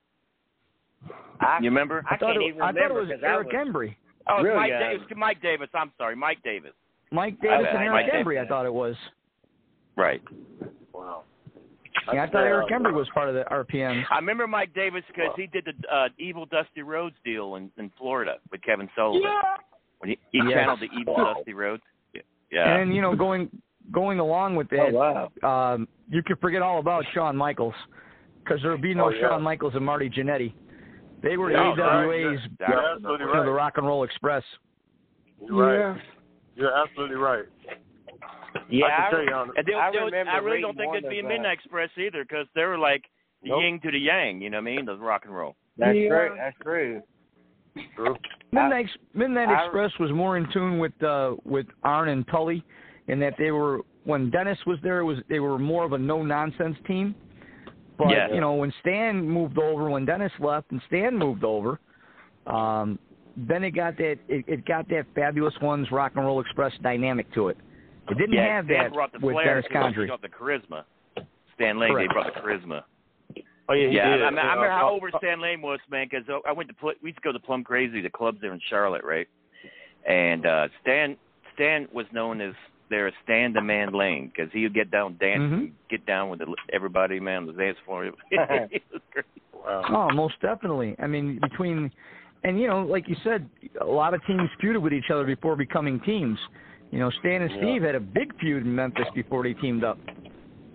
I, You remember? I, I thought can't it, even I remember thought it was 'cause I Eric was, Embry. Oh, it's Really Mike, young. da- it's Mike Davis. I'm sorry, Mike Davis. Mike Davis Okay, and Eric Mike Embry, Davis. I thought it was. Right. Wow. Yeah, I thought Eric Embry was part of the R P Ms. I remember Mike Davis because he did the uh, Evil Dusty Rhodes deal in, in Florida with Kevin Sullivan. Yeah. When he, he Yes. channeled the Evil Dusty Rhodes. Yeah. yeah. And you know, going going along with that, Oh, wow. um, you could forget all about Shawn Michaels because there would be no Oh, yeah. Shawn Michaels and Marty Jannetty. They were the Yeah, A W A's right. You're, you're absolutely you know, the right. Rock and Roll Express. You're right. You're absolutely right. yeah, I can I, tell you on And they, I they, remember I really don't reading think one there'd be a of, uh, Midnight Express either because they were like the Nope. yin to the yang, you know what I mean? The rock and roll. that's Yeah. true. That's true. True. Midnight Midnight I- Express was more in tune with uh, with Arn and Tully, in that they were when Dennis was there, it was they were more of a no nonsense team. But Yeah. you know, when Stan moved over, when Dennis left and Stan moved over, um, then it got that it, it got that Fabulous Ones Rock and Roll Express dynamic to it. It didn't yeah, have Stan that brought the with flair. Dennis He Condrey. brought the charisma. Stan Lane, Correct. they brought the charisma. Oh, yeah, he Yeah, did. I, mean, I Yeah, remember uh, how uh, over Stan Lane was, man, because I went to play, we used to go to Plum Crazy, the clubs there in Charlotte, right? And uh, Stan Stan was known as there as Stan the Man Lane because he would get down, dance, Mhm. get down with the, everybody, man, on the dance floor. It was great. Wow. Oh, most definitely. I mean, between, and you know, like you said, a lot of teams feuded with each other before becoming teams. You know, Stan and Yeah. Steve had a big feud in Memphis before they teamed up.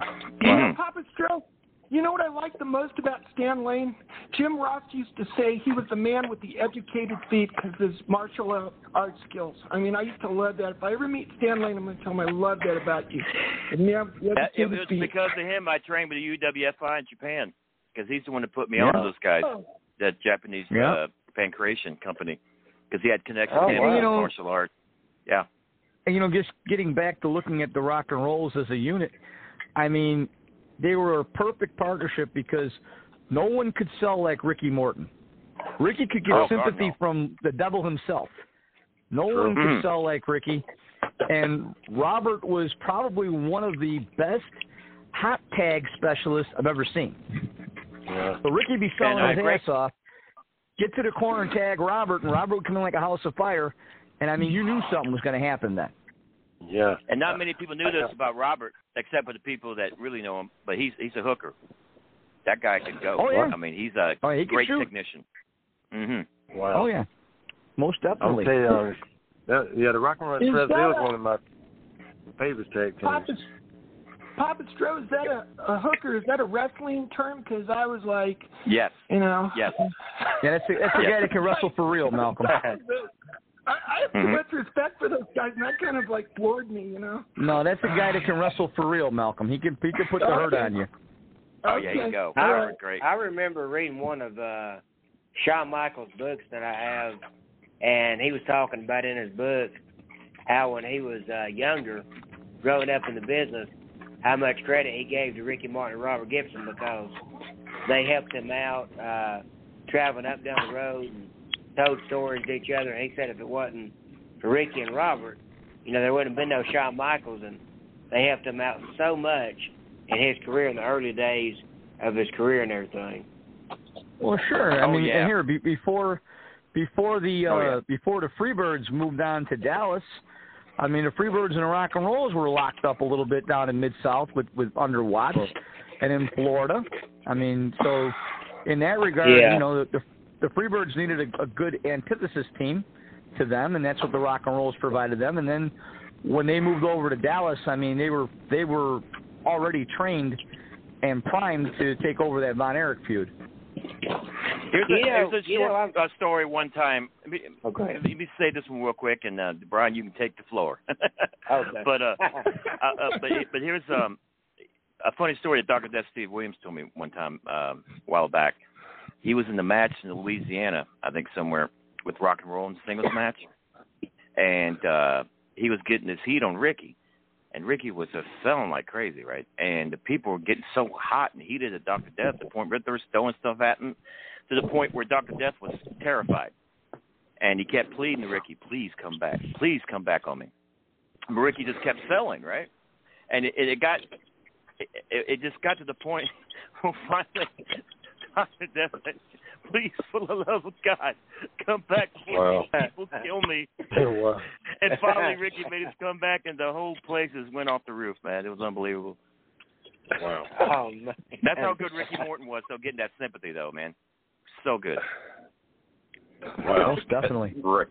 Well, Papa Stro, you know what I like the most about Stan Lane? Jim Ross used to say he was the man with the educated feet because of his martial arts skills. I mean, I used to love that. If I ever meet Stan Lane, I'm going to tell him I love that about you. And you have, you have That, it was feet. because of him I trained with the U W F I in Japan because he's the one that put me Yeah. on to those guys, Oh. that Japanese Yeah. uh, pancreation company, because he had connections Oh, with him wow. in You know- martial arts. Yeah. And, you know, just getting back to looking at the Rock and Rolls as a unit, I mean, they were a perfect partnership because no one could sell like Ricky Morton. Ricky could get Oh, God, sympathy no. from the devil himself. No True. one could Mhm. sell like Ricky. And Robert was probably one of the best hot tag specialists I've ever seen. Yeah. So Ricky be selling And, uh, his great- ass off, get to the corner and tag Robert, and Robert would come in like a house of fire. And, I mean, you knew something was going to happen then. Yeah. And not many people knew this about Robert, except for the people that really know him. But he's he's a hooker. That guy can go. Oh, yeah. I mean, he's a Oh, he can great shoot. technician. Mm-hmm. Wow. Oh, yeah. Most I'll definitely. tell you, uh, that, yeah, the Rock and Roll Is Express, that they was a- one of my favorite tag teams. Papa, Papa Stro, is that a, a hooker? Is that a wrestling term? Because I was like, Yes. you know. Yes. Yeah, that's the, that's the guy that can wrestle for real, Malcolm. I, I have too Mhm. much respect for those guys, and that kind of like floored me, you know. No, that's the guy that can wrestle for real, Malcolm. He can he can put the hurt on you. Oh, yeah, Okay. you go. I, Robert, great. I remember reading one of uh, Shawn Michaels' books that I have, and he was talking about in his book how when he was uh, younger, growing up in the business, how much credit he gave to Ricky Martin and Robert Gibson because they helped him out uh, traveling up down the road and told stories to each other. And he said if it wasn't for Ricky and Robert, you know, there wouldn't have been no Shawn Michaels, and they helped him out so much in his career in the early days of his career and everything. Well, sure. I Oh, mean, yeah. and here be, before before the uh, Oh, yeah. before the Freebirds moved on to Dallas, I mean, the Freebirds and the Rock and Rolls were locked up a little bit down in Mid South with with under Watts and in Florida. I mean, so in that regard, Yeah. you know, the, the Freebirds needed a, a good antithesis team to them, and that's what the Rock and Rolls provided them. And then when they moved over to Dallas, I mean, they were they were already trained and primed to take over that Von Erich feud. Here's a, You know- here's a you know, short uh, story one time. Let me, Okay. let me say this one real quick, and uh, Brian, you can take the floor. Okay. But uh, uh, uh, but but here's um a funny story that Doctor Death Steve Williams told me one time um, a while back. He was in the match in Louisiana, I think somewhere, with Rock and Roll in singles match, and uh, he was getting his heat on Ricky. And Ricky was just selling like crazy, right? And the people were getting so hot and heated at Doctor Death, to the point where they were throwing stuff at him, to the point where Doctor Death was terrified. And he kept pleading to Ricky, please come back. Please come back on me. But Ricky just kept selling, right? And it, it got, it, it just got to the point where finally Doctor Death said, please, for the love of God, come back before Wow. these people kill me. Wow. And finally, Ricky made his comeback, and the whole place just went off the roof, man. It was unbelievable. Wow. Oh, man. That's how good Ricky Morton was, so getting that sympathy, though, man. So good. Wow. Most definitely. Great.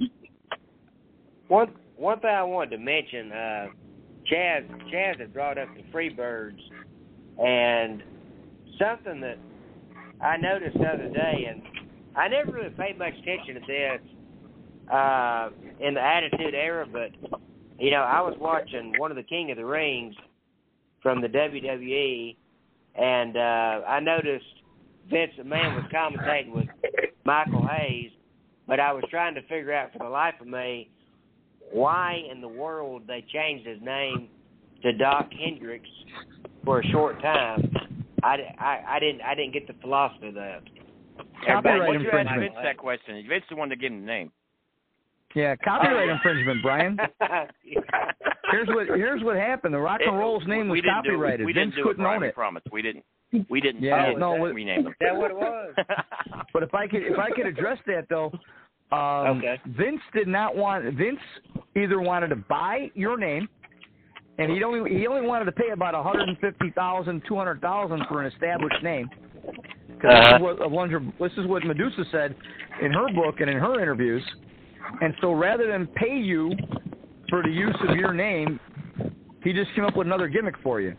One one thing I wanted to mention, uh, Chaz Chaz had brought up the Freebirds, and something that I noticed the other day, and I never really paid much attention to this uh, in the Attitude Era, but you know, I was watching one of the King of the Rings from the W W E, and uh, I noticed Vince McMahon was commentating with Michael Hayes, but I was trying to figure out for the life of me why in the world they changed his name to Doc Hendricks for a short time. I, I, I didn't I didn't get the philosophy of that. Copyright Why don't you ask infringement. Vince that question? Vince the one to give him the name. Yeah, copyright infringement, Brian. Here's what here's what happened. The Rock and Roll's name was we didn't copyrighted. Do it. We Vince didn't do it, couldn't Brian, own we it. promise. We didn't. We didn't. Yeah, we no, didn't what- rename them. Is that what it was? But if I could if I could address that though, um, Okay. Vince did not want Vince either wanted to buy your name, and he only he only wanted to pay about one hundred and fifty thousand, two hundred thousand for an established name. Because Uh-huh. this, is what Alundra- this is what Medusa said in her book and in her interviews. And so rather than pay you for the use of your name, he just came up with another gimmick for you.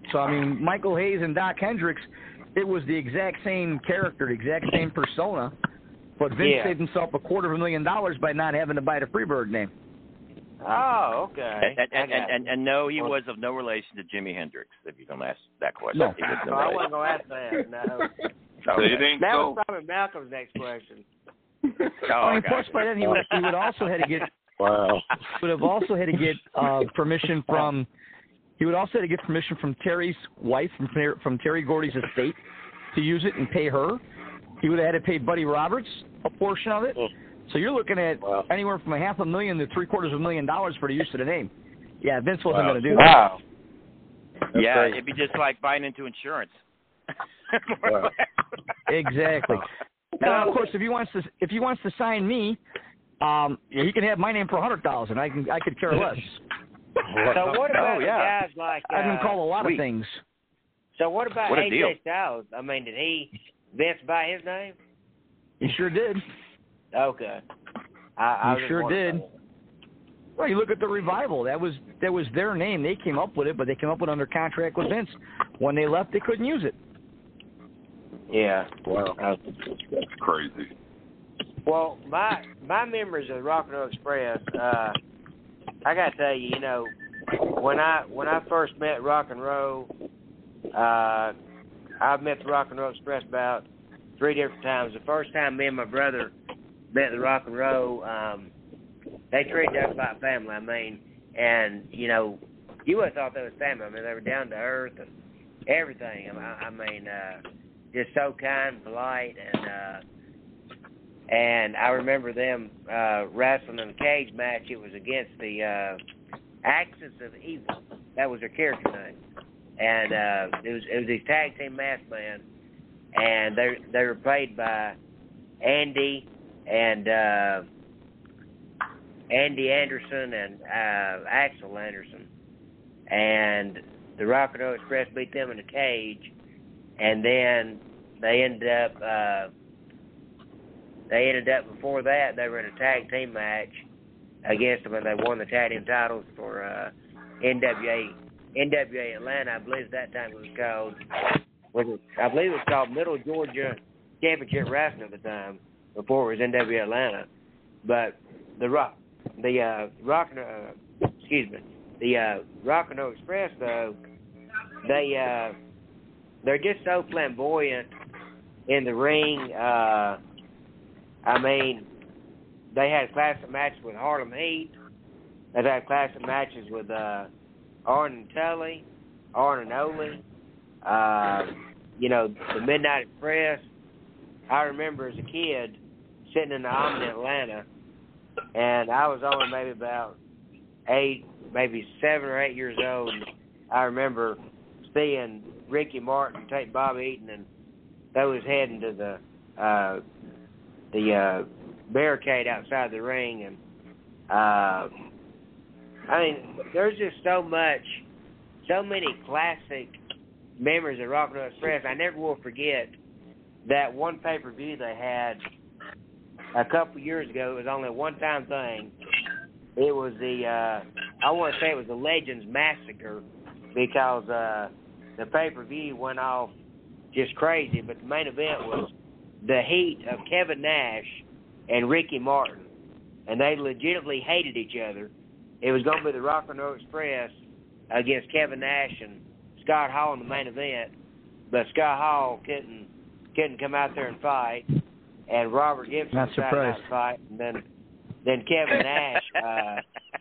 So, I mean, Michael Hayes and Doc Hendricks, it was the exact same character, the exact same persona, but Vince Yeah. saved himself a quarter of a million dollars by not having to buy the Freebird name. Oh, okay. And, and, I and, got and, and no, he was of no relation to Jimi Hendrix, if you don't ask that question. No. He was no Oh, I relation. wasn't going to ask that, no. Okay. It ain't That so. was probably Malcolm's next question. Oh, I mean, okay. plus by then he would, he would also had to get Wow. would have also had to get uh, permission from he would also have to get permission from Terry's wife from Ter- from Terry Gordy's estate to use it and pay her. He would have had to pay Buddy Roberts a portion of it. So you're looking at Wow. anywhere from a half a million to three quarters of a million dollars for the use of the name. Yeah, Vince wasn't Wow. going to do that. Wow. Yeah, crazy. it'd be just like buying into insurance. Wow. Exactly. Now, of course, if he wants to if he wants to sign me, um, yeah, he can have my name for a hundred thousand. I can I could care less. So what about Oh, yeah. the guys like uh, I've been called a lot sweet. of things. So what about What a A J deal. Styles? I mean, did he Vince buy his name? He sure did. Okay. I, I He was just sure wondering. did. Well, you look at the Revival. That was that was their name. They came up with it, but they came up with it under contract with Vince. When they left, they couldn't use it. Yeah. Wow. That's crazy. Well, my my memories of the Rock and Roll Express, uh, I gotta tell you, you know, when I when I first met Rock and Roll, uh, I've met the Rock and Roll Express about three different times. The first time me and my brother met the Rock and Roll, um, they treated us like family. I mean, and you know, you would have thought they was family. I mean, they were down to earth and everything. I, I mean, uh, just so kind, polite, and uh, and I remember them uh, wrestling in a cage match. It was against the uh, Axis of Evil. That was their character name, and uh, it was it was these tag team masked men, and they they were played by Andy and uh, Andy Anderson and uh, Axel Anderson, and the Rock and Roll Express beat them in a cage. And then they ended up, uh, they ended up before that, they were in a tag team match against them, and they won the tag team titles for uh, N W A, N W A Atlanta. I believe at that time it was called, was it, I believe it was called Middle Georgia Championship Wrestling at the time, before it was N W A Atlanta. But the Rock, the uh, Rock, uh, excuse me, the uh, Rock and Roll Express though, they. Uh, They're just so flamboyant in the ring. Uh, I mean, they had classic matches with Harlem Heat. They've had classic matches with uh, Arn and Tully, Arn and Ole. Uh, you know, the Midnight Express. I remember as a kid sitting in the Omni in Atlanta, and I was only maybe about eight, maybe seven or eight years old. I remember seeing Ricky Martin take Bobby Eaton and throw his head into the uh, the uh, barricade outside the ring, and uh, I mean, there's just so much, so many classic memories of Rock and Roll Express. I never will forget that one pay per view they had a couple years ago. It was only a one time thing. It was the uh, I want to say it was the Legends Massacre, because uh, the pay-per-view went off just crazy, but the main event was the heat of Kevin Nash and Ricky Martin, and they legitimately hated each other. It was going to be the Rock and Roll Express against Kevin Nash and Scott Hall in the main event, but Scott Hall couldn't couldn't come out there and fight, and Robert Gibson Not decided surprised. not to fight, and then then Kevin Nash uh,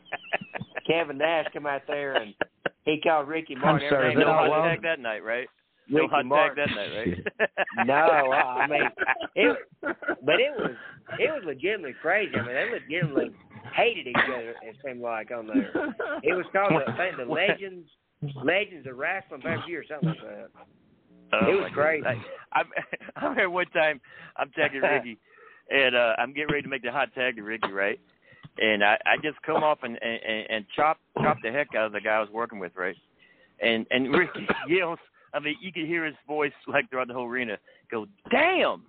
Kevin Nash come out there and he called Ricky Martin. I'm sorry, everything. is that No out hot loud? tag that night, right? No Ricky hot Martin. tag that night, right? No, I mean, it, but it was it was legitimately crazy. I mean, they legitimately hated each other. It seemed like on there. It was called the, I think the Legends Legends of Wrestling pay-per-view or something like that. Oh, It was my crazy. goodness. I, I'm, I'm here one time. I'm tagging Ricky, and uh, I'm getting ready to make the hot tag to Ricky, right? And I, I just come off and, and and chop chop the heck out of the guy I was working with, right? And and Ricky yells. I mean, you could hear his voice like throughout the whole arena. Go, damn!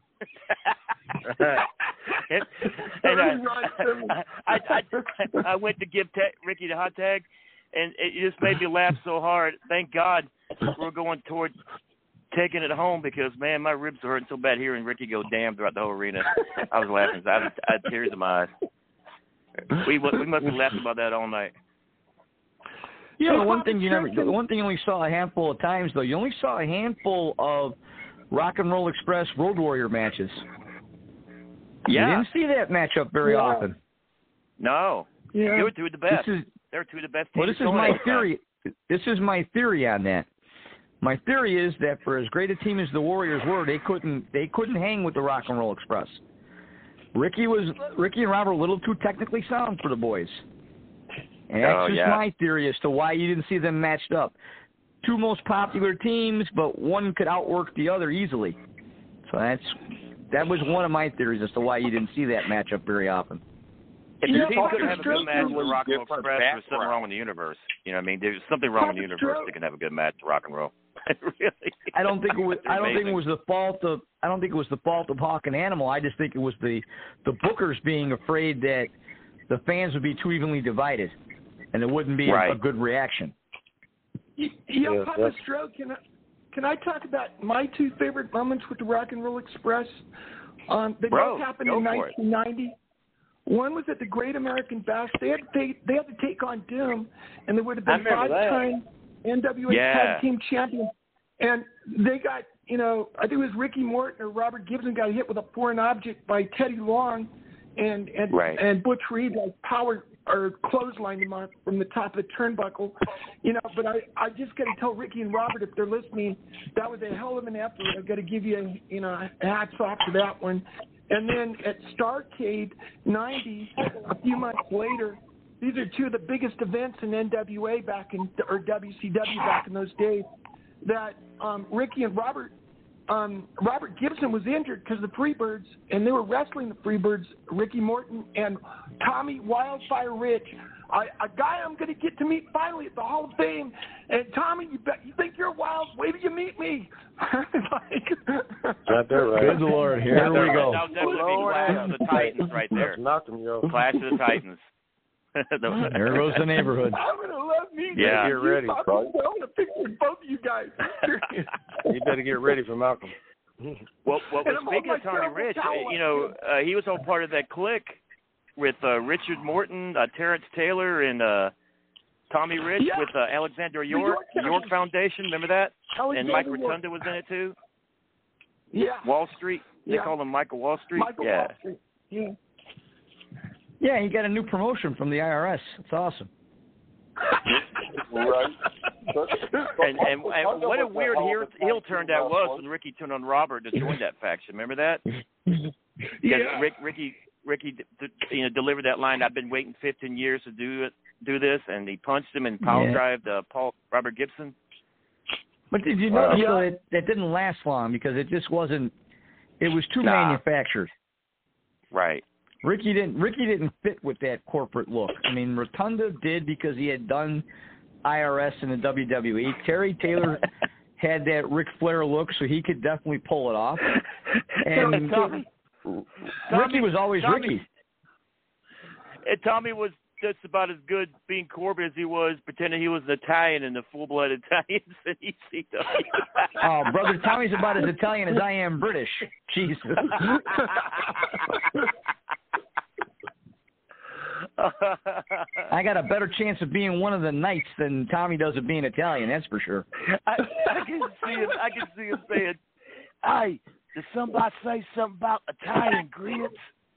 and, and I, I, I, I, I went to give ta- Ricky the hot tag, and it just made me laugh so hard. Thank God we're going toward taking it home because, man, my ribs are hurting so bad hearing Ricky go damn throughout the whole arena. I was laughing. I had, I had tears in my eyes. We we must have laughed about that all night. Yeah, the one thing you never, the one thing you only saw a handful of times though. You only saw a handful of Rock and Roll Express Road Warrior matches. Yeah. You didn't see that matchup very yeah. often. No. Yeah. They were two of the best. This is, they were two of the best teams. Well, this is my theory. This is my theory on that. My theory is that for as great a team as the Warriors were, they couldn't they couldn't hang with the Rock and Roll Express. Ricky was Ricky and Robert were a little too technically sound for the boys. And that's oh, just yeah. my theory as to why you didn't see them matched up. Two most popular teams, but one could outwork the other easily. So that's that was one of my theories as to why you didn't see that matchup very often. If Yeah, the team Papa couldn't have a good match with Stroke Rock and Roll different Express, there's something background. wrong with the universe. You know what I mean? There's something wrong with the universe that can have a good match with Rock and Roll. Really? I don't think it was. I don't think it amazing. was the fault of. I don't think it was the fault of Hawk and Animal. I just think it was the the bookers being afraid that the fans would be too evenly divided, and there wouldn't be Right. a, a good reaction. Yo, Yeah, Papa that's- Stroke, can I, can I talk about my two favorite moments with the Rock and Roll Express? Um, they Bro, both happened go in for it. nineteen ninety. One was at the Great American Bash. They had to take, they had to take on Doom, and they would have I been remember that. five-time N W A Yeah. Tag Team Champions. And they got, you know, I think it was Ricky Morton or Robert Gibson got hit with a foreign object by Teddy Long, and and Right. and Butch Reed like power or clotheslined him up from the top of the turnbuckle, you know. But I I just got to tell Ricky and Robert, if they're listening, that was a hell of an effort. I got to give you a, you know hats off to that one. And then at Starrcade ninety, a few months later, these are two of the biggest events in N W A back in or W C W back in those days. That um, Ricky and Robert, um, Robert Gibson was injured because of the Freebirds, and they were wrestling the Freebirds, Ricky Morton and Tommy Wildfire Rich, I, a guy I'm going to get to meet finally at the Hall of Fame. And Tommy, you bet you think you're wild? Wait till you meet me. like, Got that right. Good Lord, here That we was- go. That was definitely Lord, Clash of the Titans right there. That's Malcolm, yo. Clash of the Titans. The- There goes the neighborhood. I'm going to love meeting Yeah. you. Get ready, I'm bro. going to picture with both of you guys. You better get ready for Malcolm. Well, well, And I'm speaking on of my Tommy terrible Rich, towel you know, uh, he was all part of that clique with uh, Richard Morton, uh, Terrence Taylor, and uh, Tommy Rich Yeah. with uh, Alexander York, York York Foundation. Remember that? And Mike Alexander York. Rotunda was in it too. Yeah. Wall Street. They Yeah. call him Michael Wall Street. Michael yeah. Wall Street. Yeah. Yeah, he got a new promotion from the I R S. It's awesome. Right. And, and, and what a weird heel, heel turn that was when Ricky turned on Robert to join that faction. Remember that? Because Yeah. Rick, Ricky, Ricky, d- d- you know, delivered that line. I've been waiting fifteen years to do it, do this, and he punched him and power Yeah. drived uh, Paul Robert Gibson. But did you Wow. notice Yeah. though, it, that didn't last long because it just wasn't. It was too Nah. manufactured. Right. Ricky didn't. Ricky didn't fit with that corporate look. I mean, Rotunda did because he had done I R S and the W W E. Terry Taylor had that Ric Flair look, so he could definitely pull it off. And Tommy, Ricky was always Tommy, Ricky. And Tommy was just about as good being Corbin as he was pretending he was an Italian in the full-blooded Italians in E C W. Oh, brother, Tommy's about as Italian as I am British. Jesus. I got a better chance of being one of the knights than Tommy does of being Italian, that's for sure. I, I can see him. I can see him saying, "Hey, did somebody say something about Italian grits?"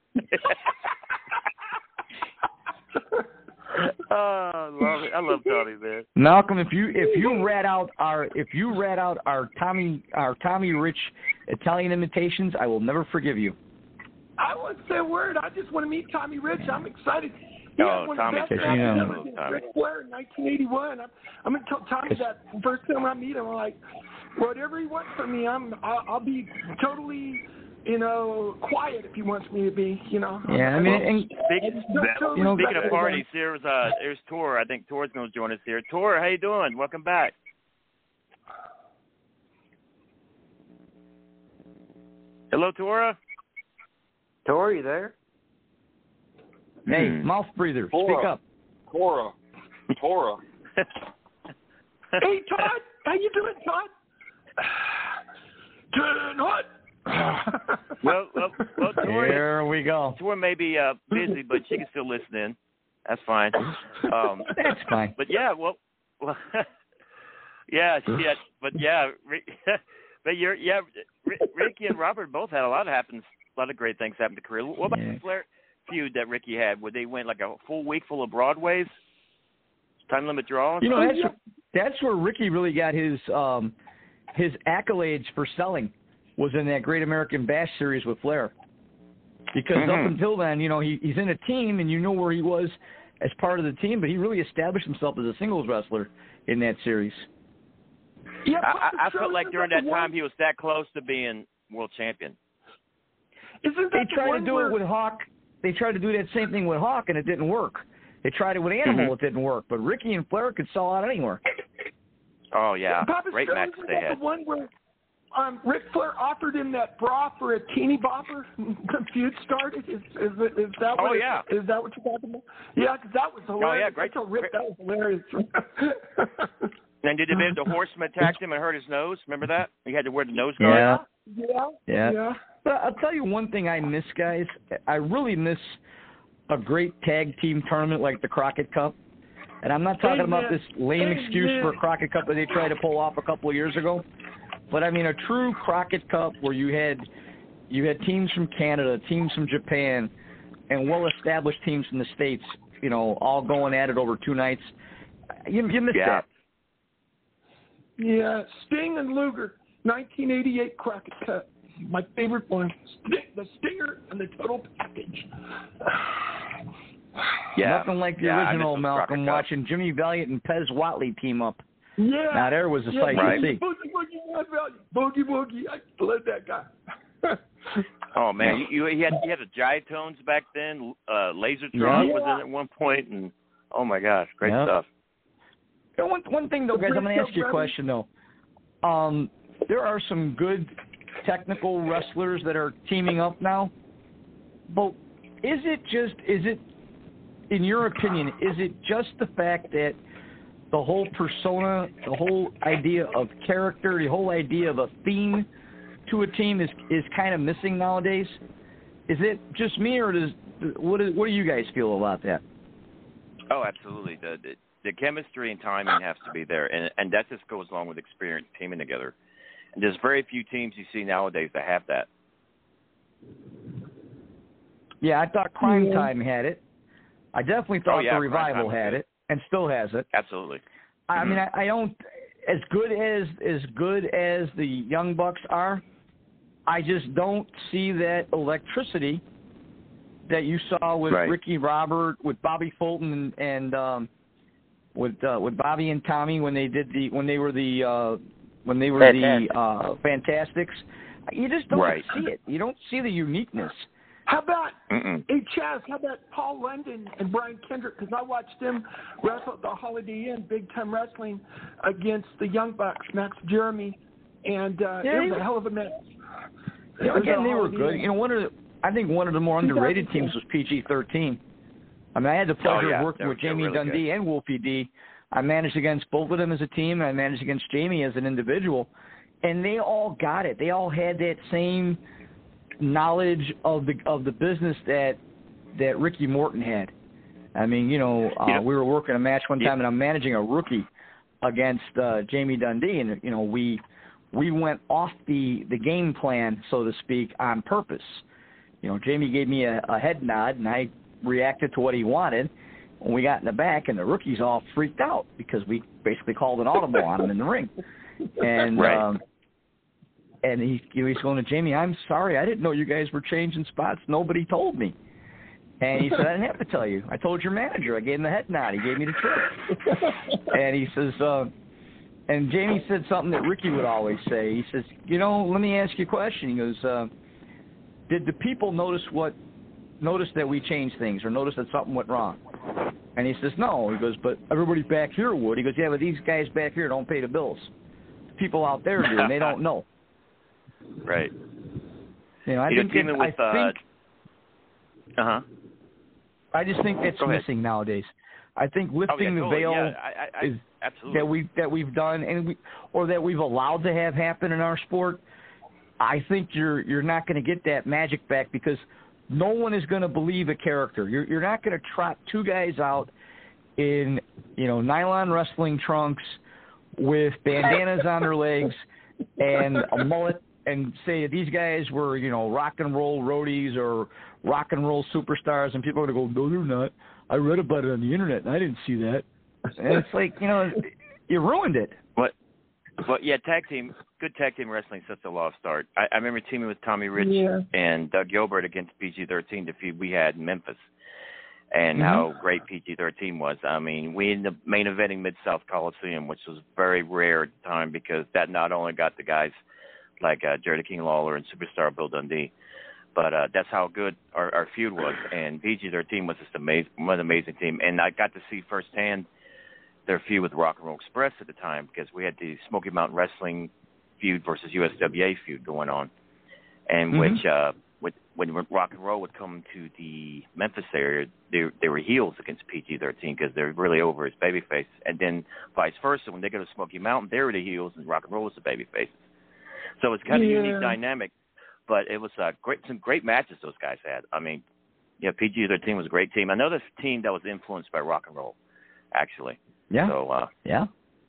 Oh, I love it. I love Tommy, man. Malcolm, if you if you rat out our if you rat out our Tommy our Tommy Rich Italian imitations, I will never forgive you. I wouldn't say a word. I just want to meet Tommy Rich. I'm excited. He Oh, had one Tommy, of the best you know. matches ever against Tommy. Ric Flair in nineteen eighty-one. I'm, I'm going to tell Tommy that the first time I meet him. I'm like, whatever he wants from me, I'm, I'll, I'll be totally, you know, quiet if he wants me to be, you know. Yeah, I mean, and, Speaking, Totally you know, speaking of respect parties, here's uh, there's Tor. I think Tor's going to join us here. Tor, how you doing? Welcome back. Hello, Tora. Tor, you there? hey, Hmm. mouth breather, Tora. speak up. Tora. Tora. Hey, Todd, How you doing, Todd? Good, hot. well, well, well, Tori, Here we go. Tori may be uh, busy, but she can still listen in. That's fine. Um, That's fine. But yeah, well, well yeah, yeah, but yeah, but you're yeah, Ricky and Robert both had a lot of happens, a lot of great things happen to career. What about Yeah. the Flair feud that Ricky had, where they went like a full week full of Broadways, time limit draws? You know, that's that's where Ricky really got his um, his accolades for selling. Was in that Great American Bash series with Flair. Because mm-hmm. up until then, you know, he, he's in a team, and you know where he was as part of the team, but he really established himself as a singles wrestler in that series. Yeah, I, I felt like during that time he was that close to being world champion. Isn't that they the tried one to do where... it with Hawk. They tried to do that same thing with Hawk, and it didn't work. They tried it with Animal, mm-hmm. it didn't work. But Ricky and Flair could sell out anywhere. Oh, yeah. Papa Great Strong, matches isn't they that had. the one where um, Ric Flair offered him that bra for a teeny bopper? The feud started. Is, is, is that Oh, what yeah. It, is that what you're talking about? Yeah, because that was hilarious. Oh, yeah, great. That's a Rick, that was hilarious. And did the, the horseman attacked him and hurt his nose? Remember that? He had to wear the nose guard. Yeah. Yeah. Yeah. Yeah. But I'll tell you one thing I miss, guys. I really miss a great tag team tournament like the Crockett Cup. And I'm not talking Amen. about this lame Amen. excuse for a Crockett Cup that they tried to pull off a couple of years ago. But I mean a true Crockett Cup where you had you had teams from Canada, teams from Japan, and well-established teams from the States, you know, all going at it over two nights. You, you missed yeah. that. Yeah, Sting and Luger, nineteen eighty-eight Crockett Cup. My favorite one. Sting, the Stinger and the Total Package. Yeah. Nothing like the yeah, original Malcolm watching Jimmy Valiant and Pez Watley team up. Yeah. Now there was a yeah, sight right. to see. Boogie Woogie, Boogie Woogie. I love that guy. Oh man, you, you he had he had the Jive Tones back then. Uh, Lasertron yeah. was in at one point, and oh my gosh, great Yep. stuff. You know, one one thing though, guys, I'm going to ask you a question though. Um, there are some good technical wrestlers that are teaming up now, but is it just is it in your opinion, is it just the fact that the whole persona, the whole idea of character, the whole idea of a theme to a team is, is kind of missing nowadays? Is it just me, or does what, is, what do you guys feel about that? Oh, absolutely. The, the the chemistry and timing has to be there, and and that just goes along with experience teaming together. And there's very few teams you see nowadays that have that. Yeah, I thought Crime Yeah. Time had it. I definitely thought Oh, yeah, the Crime Revival Time had was it, and still has it. Absolutely. I Mhm. mean, I, I don't as good as as good as the Young Bucks are. I just don't see that electricity that you saw with Right. Ricky Robert, with Bobby Fulton, and, and um, with uh, with Bobby and Tommy when they did the when they were the uh, when they were Fantastic. the uh, Fantastics. You just don't Right. see it. You don't see the uniqueness. How about, Mm-mm. hey, Chaz, how about Paul London and Brian Kendrick? Because I watched them wrestle at the Holiday Inn, Big Time Wrestling, against the Young Bucks, Max Jeremy, and uh, Yeah, it was they- a hell of a match. Yeah, It was again, at they were Holiday good. Inn. You know, one of the, I think one of the more underrated teams was P G thirteen. I mean, I had the pleasure Oh, yeah. of working They're- with Jamie they're really Dundee and Wolfie D. I managed against both of them as a team, and I managed against Jamie as an individual. And they all got it. They all had that same knowledge of the of the business that that Ricky Morton had. I mean, you know, uh, Yeah. we were working a match one time, Yeah. and I'm managing a rookie against uh, Jamie Dundee, and you know, we we went off the the game plan, so to speak, on purpose. You know, Jamie gave me a, a head nod, and I reacted to what he wanted. When we got in the back, and the rookies all freaked out because we basically called an audible on him in the ring. And Right. um, and he, you know, he's going to Jamie, I'm sorry, I didn't know you guys were changing spots. Nobody told me. And he said, I didn't have to tell you. I told your manager. I gave him the head nod. He gave me the trick. And he says, uh, and Jamie said something that Ricky would always say. He says, you know, let me ask you a question. He goes, uh, did the people notice what, notice that we changed things or notice that something went wrong? And he says, no. He goes, but everybody back here would. He goes, yeah, but these guys back here don't pay the bills. The people out there do, and they don't know. Right. You know, I you know, think, teaming it, with, I think uh, uh-huh. I just think that's Go ahead. missing nowadays. I think Oh, yeah, lifting the totally. veil Yeah, I, I, is Absolutely. that we that we've done and we or that we've allowed to have happen in our sport, I think you're you're not going to get that magic back because no one is going to believe a character. You're you're not going to trot two guys out in, you know, nylon wrestling trunks with bandanas on their legs and a mullet and say these guys were, you know, rock and roll roadies or rock and roll superstars, and people are going to go, no, they're not. I read about it on the internet, and I didn't see that. And it's like, you know, you ruined it. What? But yeah, tag team, good tag team wrestling sets a lost start. I, I remember teaming with Tommy Rich Yeah. and Doug Gilbert against P G thirteen, the feud we had in Memphis, and Mhm. how great P G thirteen was. I mean, we ended up main eventing Mid-South Coliseum, which was very rare at the time because that not only got the guys like uh, Jerry King Lawler and Superstar Bill Dundee, but uh, that's how good our, our feud was. And P G thirteen was just amazing, was an amazing team. And I got to see firsthand their feud with Rock and Roll Express at the time because we had the Smoky Mountain Wrestling feud versus U S W A feud going on, and Mhm. which uh, with, when Rock and Roll would come to the Memphis area, they they were heels against P G thirteen because they're really over as babyface, and then vice versa when they go to Smoky Mountain, they were the heels and Rock and Roll was the babyfaces. So it's kind of Yeah. a unique dynamic, but it was uh, great some great matches those guys had. I mean, yeah, P G thirteen was a great team. Another team that was influenced by Rock and Roll, actually. Yeah. So, uh, yeah.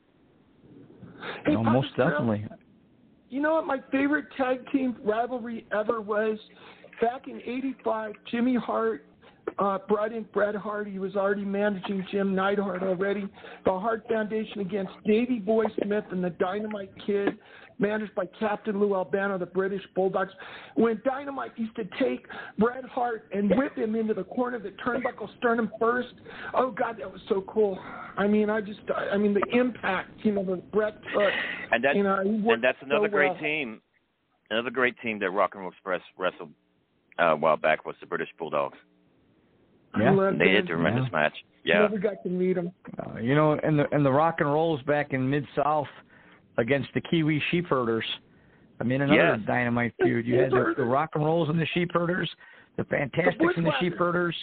Hey, No, Papa most Stro, definitely. You know what my favorite tag team rivalry ever was? Back in eighty-five, Jimmy Hart uh, brought in Bret Hart. He was already managing Jim Neidhart already. The Hart Foundation against Davey Boy Smith and the Dynamite Kid, managed by Captain Lou Albano, the British Bulldogs. When Dynamite used to take Bret Hart and whip him into the corner of the turnbuckle sternum first, oh, God, that was so cool. I mean, I just, I mean, the impact, you know, that Bret took. and that you know, he and worked that's another so great well. team. Another great team that Rock and Roll Express wrestled uh, a while back was the British Bulldogs. Yeah. Loved They did a them. tremendous Yeah. match. Yeah. Never got to meet him. Uh, you know, and the and the rock and rolls back in Mid-South against the Kiwi Sheepherders. I mean, another Yes. dynamite feud. You had the, the rock and rolls and the Sheepherders, the Fantastics and the Sheepherders.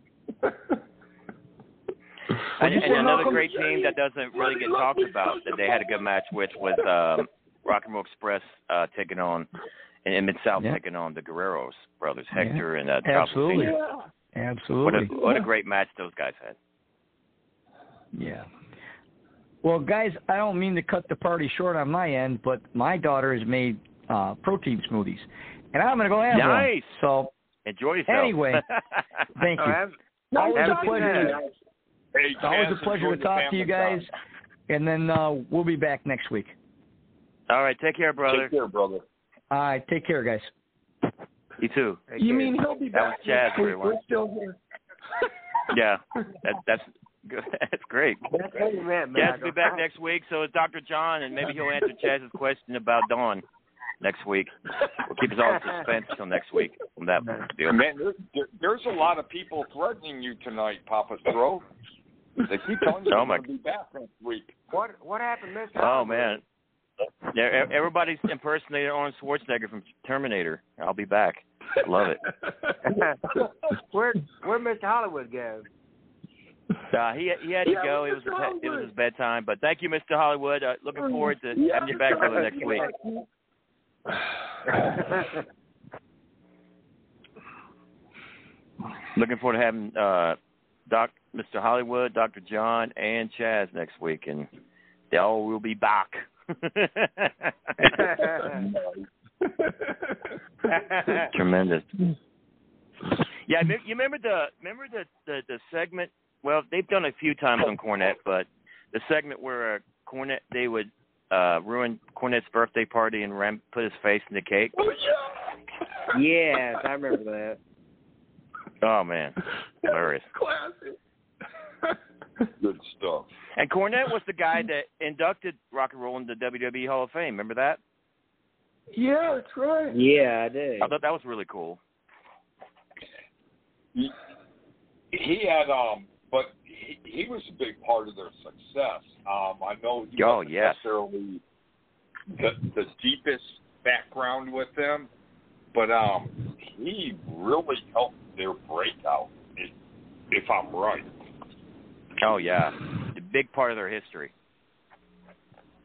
And, you and say another Malcolm? great team that doesn't really get talked about that they had a good match with was um, Rock and Roll Express uh, taking on, in, in Mid-South, Yeah. taking on the Guerreros brothers, Yeah. Hector and uh, Chavo Absolutely. Senior. Yeah. What a, Absolutely. what a great match those guys had. Yeah. Well, guys, I don't mean to cut the party short on my end, but my daughter has made uh, protein smoothies, and I'm going to go have one. Nice. So Enjoy yourself. anyway, thank you. Oh, have- Always have a a pleasure. good To, time. Hey, it's always Chaz, a pleasure enjoy to the talk to you family guys, time. and then uh, we'll be back next week. All right, take care, brother. Take care, brother. All right, take care, guys. You too. You mean he'll be That back was Chaz, next week? everyone. We're still here. Yeah, that, that's good. That's great. That's what you meant, Chaz will Michael. be back next week, so is Doctor John, and maybe he'll answer Chaz's question about Dawn next week. We'll keep us all in suspense until next week on that deal. Man, there, there, there's a lot of people threatening you tonight, Papa Stro. They keep telling you Oh, they're my- going to be back next week. What what happened, Mister Oh, man. Yeah, e- everybody's impersonating Arnold Schwarzenegger from Terminator. I'll be back. Love it. where where Mister Hollywood go? Uh, he he had to Yeah, go. It was Mister his, it was Hollywood. his bedtime. But thank you, Mister Hollywood. Uh, looking forward to having you back, brother, next week. Looking forward to having uh, Doc, Mister Hollywood, Doctor John, and Chaz next week, and they all will be back. Tremendous. Yeah, you remember the remember the, the the segment? Well, they've done it a few times on Cornette, but the segment where uh, Cornette they would uh, ruin Cornette's birthday party and Ram put his face in the cake. Yes, I remember that. Oh man, hilarious. Classic. Good stuff. And Cornette was the guy that inducted Rock and Roll into the W W E Hall of Fame. Remember that? Yeah, that's right. Yeah, I did. I thought that was really cool. He, he had, um, but he, he was a big part of their success. Um, I know he Oh, wasn't yes. necessarily the, the deepest background with them, but um, he really helped their breakout, if, if I'm right. Oh yeah, a big part of their history.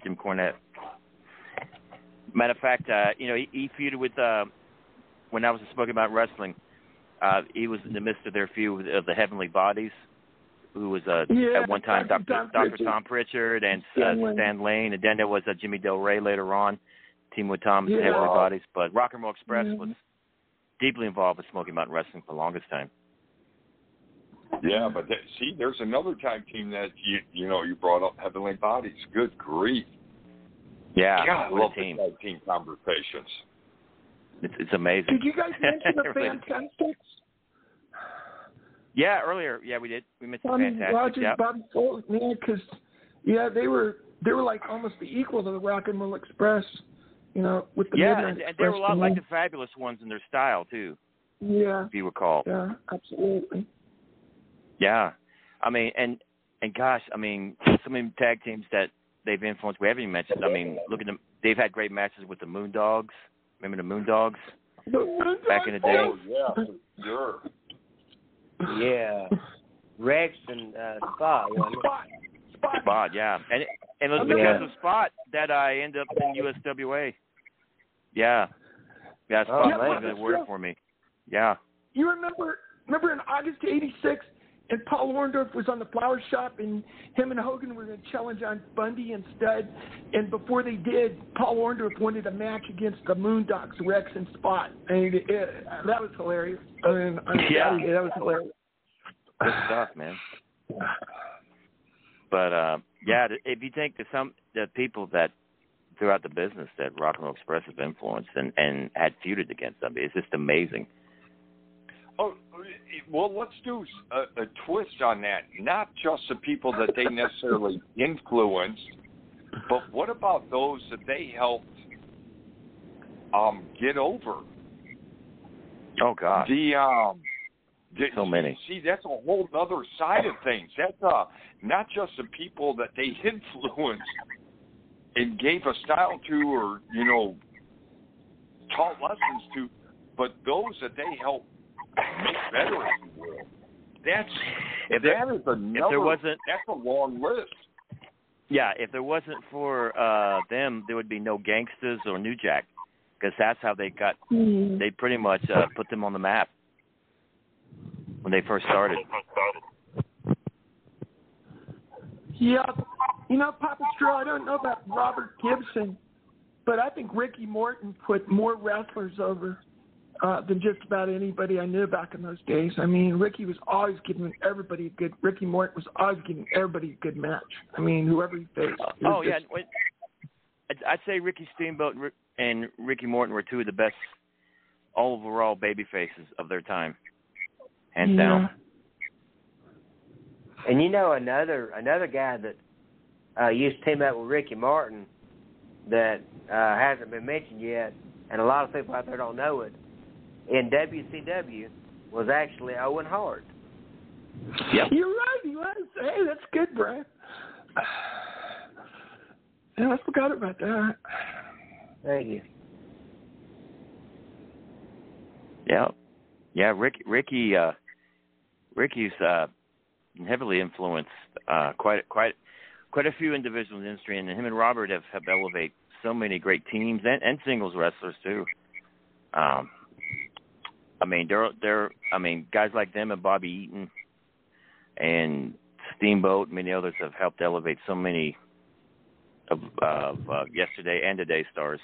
Jim Cornette. Matter of fact, uh, you know, he, he feuded with uh, when I was spoken about wrestling. Uh, he was in the midst of their feud of the Heavenly Bodies, who was uh, yeah, at one time Doctor Tom, Doctor Tom Pritchard and uh, Stan, Stan Lane, and then there was uh, Jimmy Del Rey later on, team with Tom yeah. and Heavenly Bodies. But Rock and Roll Express yeah. was deeply involved with Smoky Mountain Wrestling for the longest time. Yeah, but that, see, there's another tag team that you you know you brought up, Heavenly Bodies. Good grief! Yeah, God, I what love a team. the tag team conversations. It's, it's amazing. Did you guys mention the Fantastics? Yeah, earlier, yeah, we did. We mentioned Bobby Fantastics. Rogers, Yep. Bobby Foley, yeah, because yeah, they were they were like almost the equal to the Rock and Roll Express, you know, with the yeah, Midnight and, and Express they were a lot to like me. the Fabulous Ones in their style too. Yeah. If you recall. Yeah, absolutely. Yeah, I mean, and and gosh, I mean, so many tag teams that they've influenced. We haven't even mentioned. I mean, look at them. They've had great matches with the Moondogs. Remember the Moondogs? The Moondogs back in the day. Oh yeah, for sure. Yeah, Rex and uh, Spot. Wasn't it? Spot. Spot. Spot, yeah, and and it was Yeah. because of Spot that I ended up in U S W A. Yeah, yeah, Spot Oh, was man. a good word for me. Yeah. You remember remember in August eighty-six, and Paul Orndorff was on the flower shop, and him and Hogan were going to challenge on Bundy and Studd. And before they did, Paul Orndorff wanted a match against the Moondogs, Rex and Spot. And it, it, that was hilarious. I mean, I'm Yeah. telling you, that was hilarious. Good stuff, man. But uh, yeah, if you think there's some the people that throughout the business that Rock and Roll Express have influenced and, and had feuded against them, it's just amazing. Oh, well, let's do a, a twist on that. Not just the people that they necessarily influenced, but what about those that they helped um, get over? Oh God, the um, the, so many. See, that's a whole other side of things. That's uh, not just the people that they influenced and gave a style to, or you know, taught lessons to, but those that they helped make better, if you will. That's if that there, is another. if there wasn't, that's a long list. Yeah, if there wasn't for uh, them, there would be no Gangsters or New Jack, because that's how they got. Mm-hmm. They pretty much uh, put them on the map when they first started. Yeah, you know, Papa Straw, I don't know about Robert Gibson, but I think Ricky Morton put more wrestlers over uh, than just about anybody I knew back in those days. I mean, Ricky was always giving everybody a good. Ricky Morton was always giving everybody a good match. I mean, whoever he faced. Oh just, yeah, wait, I'd, I'd say Ricky Steamboat and, Rick, and Ricky Morton were two of the best overall baby faces of their time, hands yeah. down. And you know another another guy that uh, used to team up with Ricky Martin that uh, hasn't been mentioned yet, and a lot of people out there don't know it, in W C W was actually Owen Hart. Yep. You're right, he was. Hey, that's good, Brian. Yeah, I forgot about that. Thank you. Yeah, yeah. Rick, Ricky, uh, Ricky's uh, heavily influenced uh, quite, quite, quite a few individuals in the industry, and him and Robert have, have elevated so many great teams and, and singles wrestlers too. Um, I mean, they're they're. I mean, guys like them and Bobby Eaton and Steamboat, and many others have helped elevate so many of, of uh, yesterday and today stars.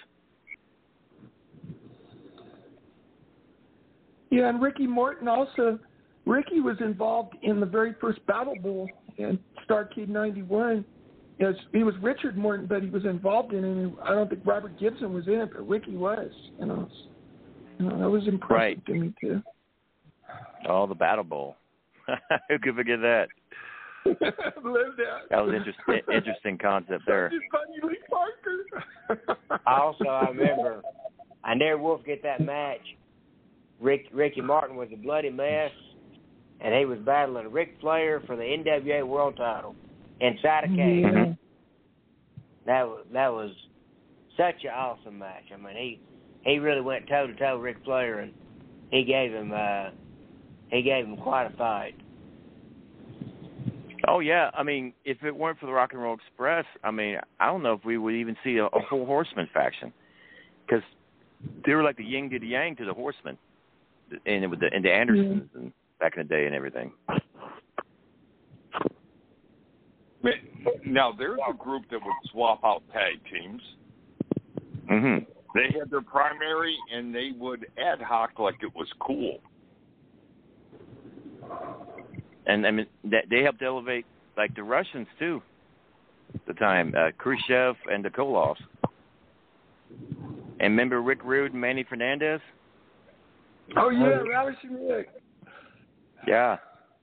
Yeah, and Ricky Morton also. Ricky was involved in the very first Battle Bowl in Starrcade ninety-one. Yes, he was Richard Morton, but he was involved in it. And I don't think Robert Gibson was in it, but Ricky was. You know, you know that was impressive Right. to me too. Oh, the Battle Bowl. Who could forget that? Lived that. That was interesting. Interesting concept there. Buddy Lee Parker. Also, I remember, I never will forget that match. Rick, Ricky Martin was a bloody mess, and he was battling Ric Flair for the N W A World Title inside a cage. Yeah. That was that was such an awesome match. I mean, he he really went toe to toe with Ric Flair, and he gave him uh, he gave him quite a fight. Oh yeah, I mean, if it weren't for the Rock and Roll Express, I mean, I don't know if we would even see a, a full Horseman faction, because they were like the yin to the yang to the Horsemen, and with the and the Andersons yeah. and back in the day and everything. Now there's a group that would swap out tag teams. Mm-hmm. They had their primary, and they would ad hoc like it was cool. And I mean, they helped elevate like the Russians too. At the time, uh, Khrushchev and the Kolovs. And remember Rick Rude and Manny Fernandez? Oh yeah, Ravishing Rick. Yeah.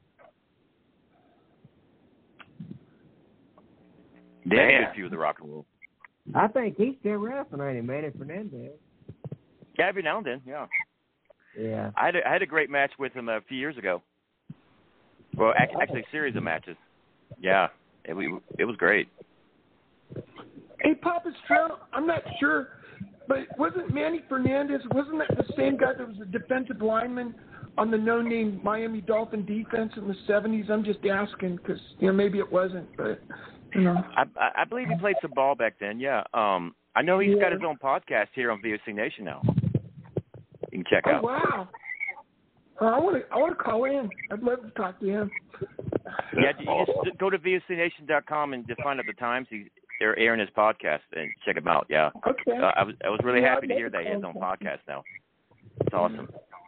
They had a good few of the Rock and Roll. I think he's still wrestling, Manny Fernandez. Yeah, every now and then, yeah. Yeah. I had a, I had a great match with him a few years ago. Well, actually, a series of matches. Yeah, it, it was great. Hey, Papa Stro, I'm not sure, but wasn't Manny Fernandez, wasn't that the same guy that was a defensive lineman on the no-name Miami Dolphin defense in the seventies? I'm just asking because, you know, maybe it wasn't, but, you know. I, I believe he played some ball back then, yeah. Um, I know he's yeah. got his own podcast here on V O C Nation now. You can check oh, out. Wow. Uh, I want to I want to call in. I'd love to talk to him. Yeah, you just go to V O C Nation dot com and just find out the times he's they're airing his podcast and check him out. Yeah. Okay. Uh, I was I was really yeah, happy to hear that he has his own podcast now. It's awesome.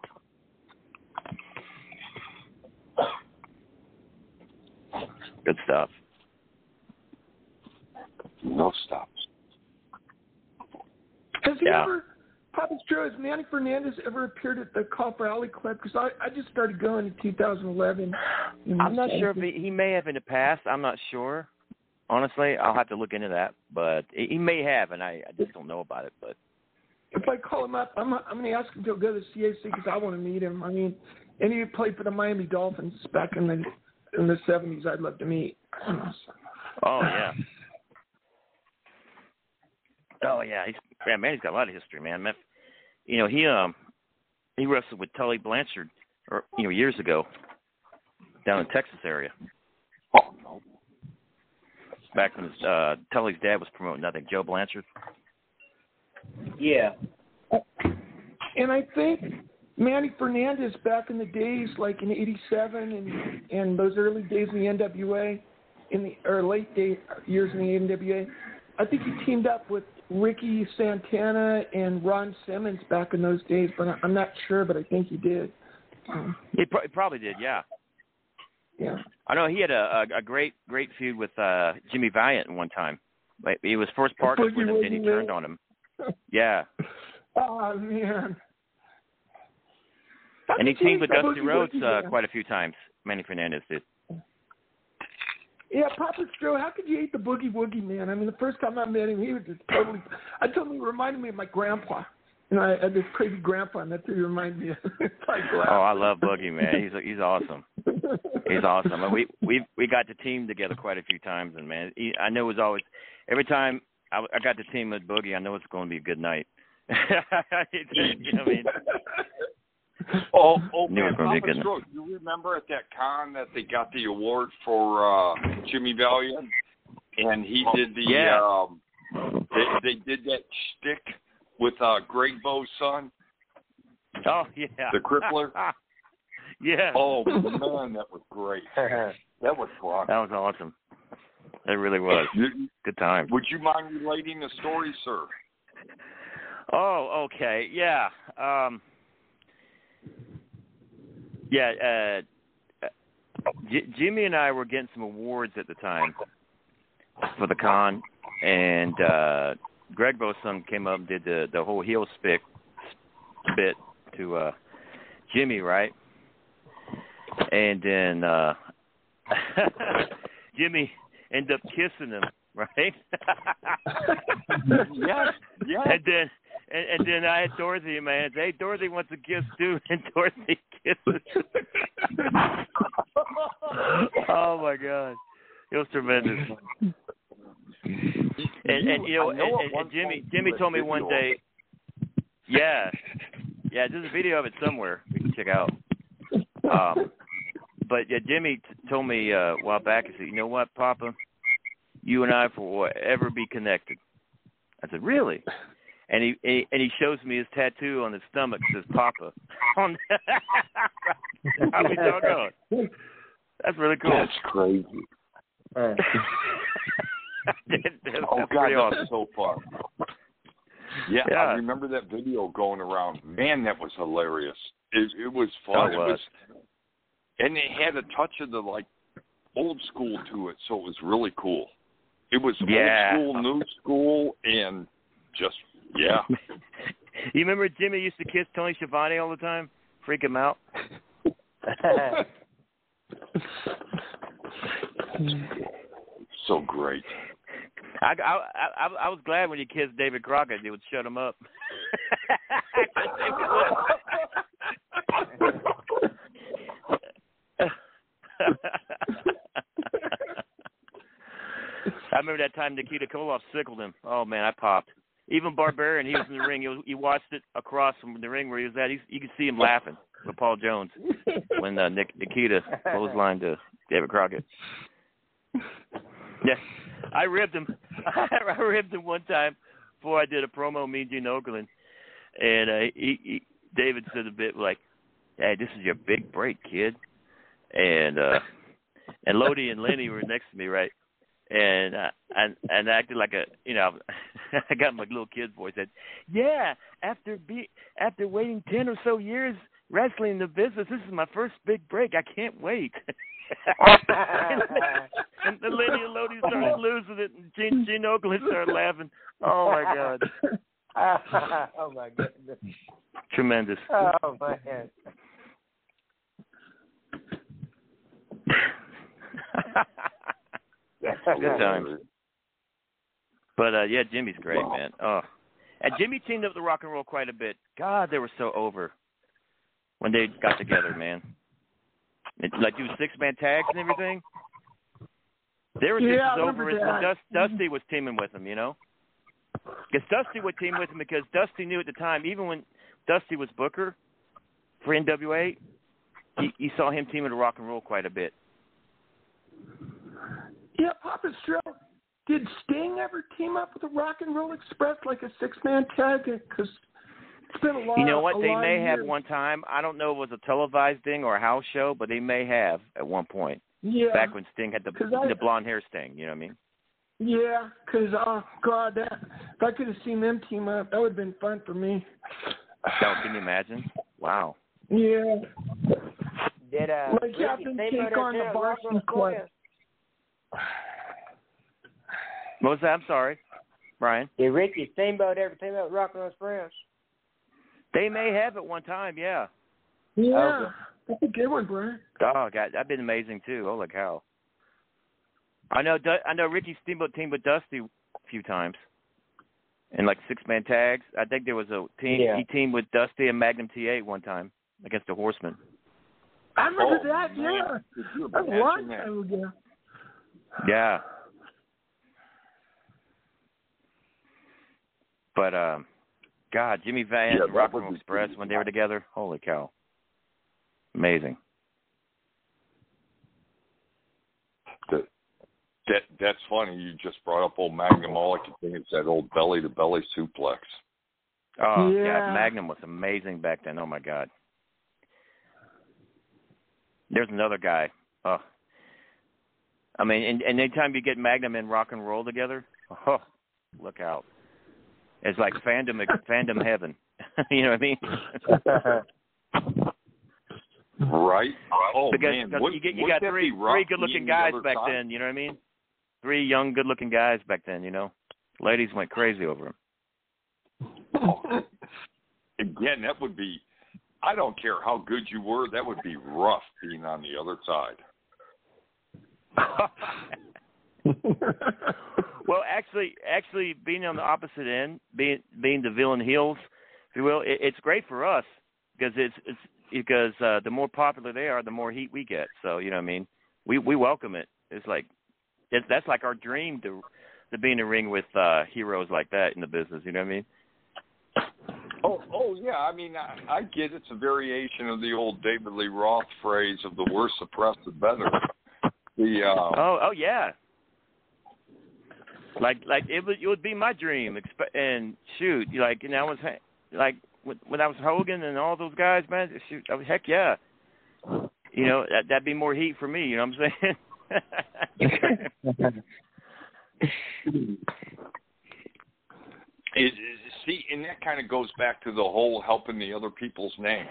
Good stuff. No stops. Has he yeah. ever, Papa Stro, has Manny Fernandez ever appeared at the Copper Alley Club? Because I, I just started going in two thousand eleven. I'm not sure if he, he may have in the past. I'm not sure. Honestly, I'll have to look into that. But he may have, and I, I just don't know about it. But if I call him up, I'm, I'm going to ask him to go to the C A C because I want to meet him. I mean, and he played for the Miami Dolphins back in the in the seventies. I'd love to meet. Oh, yeah. Oh yeah, he's man, man, he's got a lot of history, man. man you know, he um he wrestled with Tully Blanchard, or you know, years ago, down in the Texas area. Oh no! Back when his, uh, Tully's dad was promoting, I think Joe Blanchard. Yeah. And I think Manny Fernandez back in the days, like in eighty-seven and and those early days in the N W A, in the or late day years in the N W A, I think he teamed up with Ricky Santana and Ron Simmons back in those days, but I'm not sure, but I think he did. Um, he, pro- he probably did, yeah. Yeah. I know he had a, a, a great, great feud with uh, Jimmy Valiant one time. Like, he was first partners with him, then he turned on him. Yeah. Oh, man. And he teamed with Dusty Rhodes uh, quite a few times, Manny Fernandez did. Yeah, Papa Stro, how could you hate the Boogie Woogie, man? I mean, the first time I met him, he was just totally, I told him he reminded me of my grandpa. You know, I had this crazy grandpa, and that's who he reminded me of. Oh, I love Boogie, man. He's he's awesome. He's awesome. And we we we got to team together quite a few times, and man, he, I know it was always every time I, I got to team with Boogie, I know it's going to be a good night. You know what I mean? Oh, oh man, Papa Stro, you remember at that con that they got the award for uh, Jimmy Valiant, and he did the yeah. um, they, they did that shtick with uh, Greg Bowe's son. Oh yeah, the Crippler. Yeah. Oh man, that was great. That was fun. That was awesome. It really was. Good time. Would you mind relating the story, sir? Oh, okay. Yeah. Um, yeah. Uh, J- Jimmy and I were getting some awards at the time for the con, and uh, Greg Boson came up and did the, the whole heel spit, spit to uh, Jimmy, right? And then uh, Jimmy ended up kissing him, right? Yes, yes. And then, and, and then I had Dorothy, man. Hey, Dorothy wants a kiss too, and Dorothy kisses. Oh my God, it was tremendous. And, and you know, and, and, and Jimmy, Jimmy told me one day, yeah, yeah, there's a video of it somewhere we can check out. Um, but yeah, Jimmy t- told me uh, a while back. He said, "You know what, Papa? You and I will forever be connected." I said, "Really?" And he, he and he shows me his tattoo on his stomach. Says "Papa." On how we talk on. That's really cool. That's crazy. that, that, oh that's God, awesome. that's so fun. Yeah, Yeah. I remember that video going around. Man, that was hilarious. It, it was fun. Oh, it it was, was. and it had a touch of the like old school to it, so it was really cool. It was Yeah. old school, new school, and just yeah. You remember Jimmy used to kiss Tony Schiavone all the time, freak him out. So great. I, I, I, I was glad when you kissed David Crockett. It would shut him up. I remember that time Nikita Koloff sickled him. Oh, man, I popped. Even Barbarian, he was in the ring. He, was, he watched it across from the ring where he was at. He's, you could see him laughing with Paul Jones when uh, Nick, Nikita clotheslined to David Crockett. Yeah, I ribbed him. I ribbed him one time before I did a promo, Mean Gene Okerlund. And uh, he, he, David said a bit like, "Hey, this is your big break, kid." And uh, and Lodi and Lenny were next to me, right? And uh, and and I acted like a, you know, I got my little kid voice. Said, "Yeah, after be after waiting ten or so years wrestling in the business, this is my first big break. I can't wait." and, and then Lenny and Lodi started losing it, and Gene, Gene Okerlund started laughing. Oh my God! Oh my goodness! Tremendous. Oh man! Good times. But uh, yeah, Jimmy's great, man. Oh, and Jimmy teamed up with the Rock and Roll quite a bit. God, they were so over when they got together, man. It, like do six man tags and everything. They were just Yeah, as I over as remember when that. Dust, Dusty was teaming with him, you know. Because Dusty would team with him because Dusty knew at the time, even when Dusty was Booker for N W A, he, he saw him teaming with Rock and Roll quite a bit. Yeah, Papa Stro, did Sting ever team up with the Rock and Roll Express like a six-man tag? Because it's been a lot. You know what? a They lot may of have years. one time. I don't know if it was a televised thing or a house show, but they may have at one point. Yeah. Back when Sting had the 'Cause I- the blonde hair Sting, you know what I mean? Yeah, because, oh, God, that, if I could have seen them team up, that would have been fun for me. Oh, can you imagine? Wow. Yeah. Did uh, Like Ricky Captain Steamboat Take on ever the do a Rock Boston and Roll Club. Express? What was that? I'm sorry, Brian. Did Ricky Steamboat ever team up with Rock and Roll Express? They may have at one time, yeah. Yeah. Okay. That's a good one, Brian. Oh, God, that'd been amazing too. Holy cow! I know, Du- I know. Ricky Steamboat teamed with Dusty a few times, in like six man tags. I think there was a team. Yeah. He teamed with Dusty and Magnum T A one time against the Horsemen. I remember Oh, that, man. yeah. Could you That was a long imagine that? time ago. Yeah. But um, God, Jimmy Van Yeah, and Rock that and Roll would be Express pretty when they were together. Holy cow! Amazing. That, that that's funny. You just brought up old Magnum. All I can think is that old belly to belly suplex. Oh, Yeah. God, Magnum was amazing back then. Oh my God. There's another guy. Oh. I mean, and, and anytime you get Magnum and Rock and Roll together, oh, look out. It's like fandom fandom heaven. You know what I mean? Right? Oh because man, because Would- you get you wouldn't got that three be rough three good looking being the guys other back side? then. You know what I mean? Three young, good looking guys back then. You know, ladies went crazy over him. Again, that would be. I don't care how good you were. That would be rough being on the other side. Well, actually, actually, being on the opposite end, being being the villain heels, if you will, it, it's great for us because it's it's because uh, the more popular they are, the more heat we get. So you know what I mean? We we welcome it. It's like it's that's like our dream to to be in the ring with uh, heroes like that in the business. You know what I mean? Oh, oh yeah. I mean, I, I get it's a variation of the old David Lee Roth phrase of the worse suppressed, the better. The uh, oh, oh yeah. Like, like it would, it would be my dream. And shoot, like, and I was like when I was Hogan and all those guys, man. Shoot, I was, heck yeah. You know, that, that'd be more heat for me. You know what I'm saying? It, see, and that kind of goes back to the whole helping the other people's name.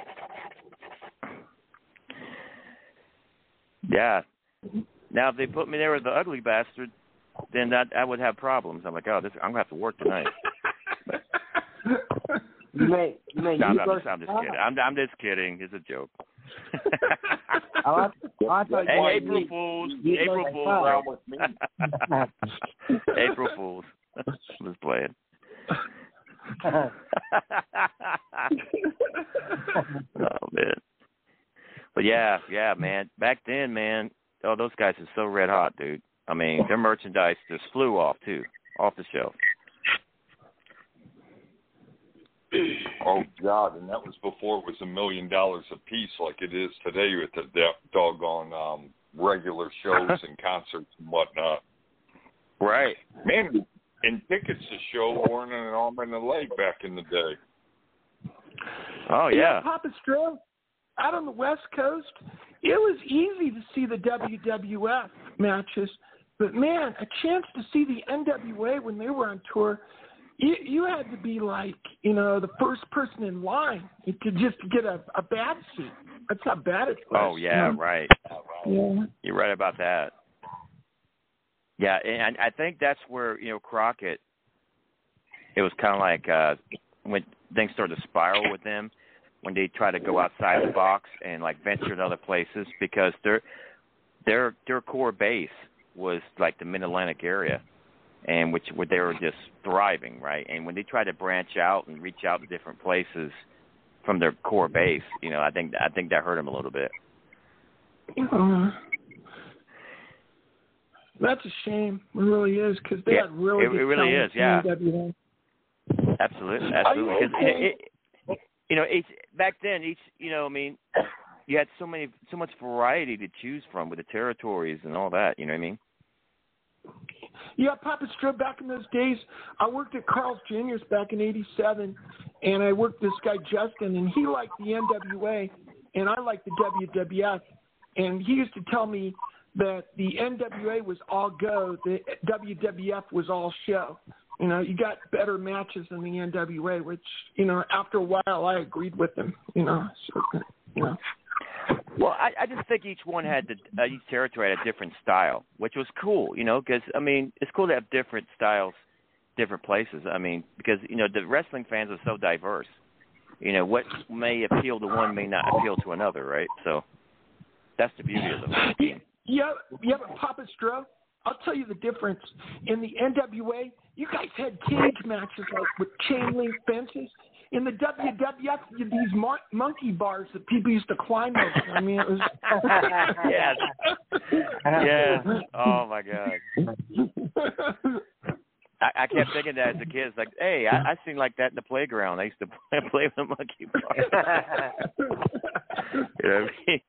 Yeah. Now, if they put me there with the ugly bastard, then that I would have problems. I'm like, oh, this, I'm gonna have to work tonight. But, you may, you may no, I'm, you I'm, go just, I'm just kidding. I'm, I'm just kidding. It's a joke. I, I hey, April Fools! April Fools! April Fools! Let's play it. Oh man, but yeah, yeah, man. Back then, man, oh, those guys are so red hot, dude. I mean, their merchandise just flew off too, off the shelf. Oh God, and that was before it was a million dollars a piece, like it is today with the, the doggone um, regular shows and concerts and whatnot. Right, man. And tickets to show weren't an arm and a leg back in the day. Oh, yeah. yeah Papa Stro, out on the West Coast, it was easy to see the W W F matches. But, man, a chance to see the N W A when they were on tour, you, you had to be like, you know, the first person in line to just get a, a bad seat. That's how bad it was. Oh, yeah, you know? right. Yeah. You're right about that. Yeah, and I think that's where, you know, Crockett, it was kind of like uh, when things started to spiral with them, when they try to go outside the box and, like, venture to other places, because their their their core base was, like, the Mid-Atlantic area, and which where they were just thriving, right? And when they tried to branch out and reach out to different places from their core base, you know, I think I think that hurt them a little bit. Uh, That's a shame. It really is, because they yeah, had really it, good it really is, yeah. N W A. Absolutely, absolutely. Because it, it, you know, each back then, each you know, I mean, you had so many, so much variety to choose from with the territories and all that. You know what I mean? Yeah, Papa Strip. Back in those days, I worked at Carl's Junior's back in eighty-seven, and I worked with this guy Justin, and he liked the N W A, and I liked the W W F, and he used to tell me that the N W A was all go, the W W F was all show. You know, you got better matches than the N W A, which, you know, after a while I agreed with him, you know. So, you know. Well, I, I just think each one had, the, uh, each territory had a different style, which was cool, you know, because, I mean, it's cool to have different styles, different places. I mean, because, you know, the wrestling fans are so diverse. You know, what may appeal to one may not appeal to another, right? So that's the beauty of the Yeah, yeah, but Papa Stro, I'll tell you the difference. In the N W A, you guys had cage matches like with chain link fences. In the W W F, you had these mon- monkey bars that people used to climb over. I mean, it was. Yes. Yeah. Oh my God. I, I kept thinking that as a kid. It's like, hey, I, I seen like that in the playground. I used to play, play with the monkey bars. You know what I mean?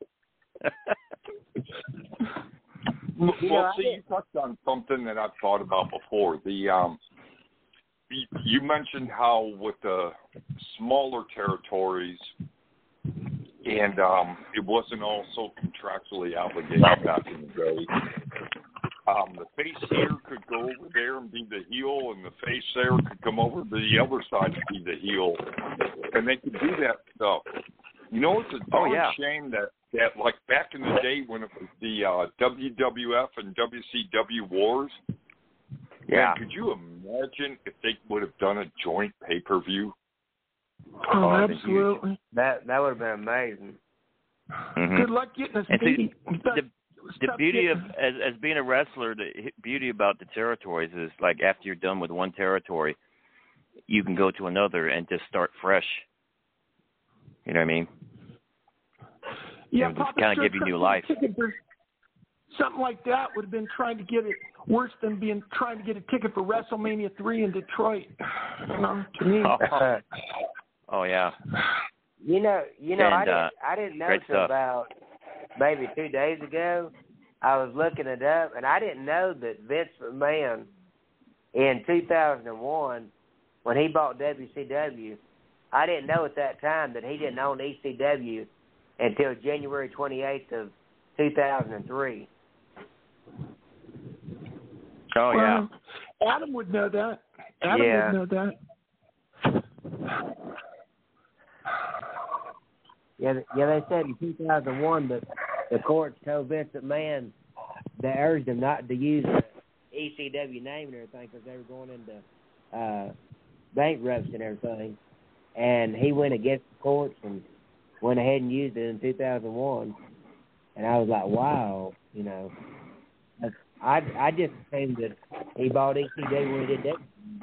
Well, well, see, you touched on something that I've thought about before. The um, you mentioned how with the smaller territories, and um, it wasn't all so contractually obligated back in the day. Um, the face here could go over there and be the heel, and the face there could come over to the other side and be the heel, and they could do that stuff. You know, it's a darn oh, yeah. shame that, that, like, back in the day when it was the uh, W W F and W C W wars, yeah. man, could you imagine if they would have done a joint pay-per-view? Oh, uh, absolutely. That that would have been amazing. Mm-hmm. Good luck getting us beat. The, the beauty of, as, as being a wrestler, the beauty about the territories is, like, after you're done with one territory, you can go to another and just start fresh. You know what I mean? Yeah, and just kind of give you new life. Something like that would have been trying to get it worse than being trying to get a ticket for WrestleMania three in Detroit. You know, to me. Oh, Oh yeah. You know, you know, And, I didn't, uh, I didn't know great till stuff. about maybe two days ago. I was looking it up, and I didn't know that Vince McMahon in two thousand one, when he bought W C W, I didn't know at that time that he didn't own E C W until January twenty-eighth of two thousand three. Oh yeah. Well, Adam would know that. Adam Yeah. would know that. Yeah, th- yeah. They said in two thousand one that the courts told Vince McMahon, they urged him not to use the E C W name and everything because they were going into uh, bankruptcy and everything. And he went against the courts and went ahead and used it in two thousand one. And I was like, wow, you know. I I just assumed that he bought E C W when he did that.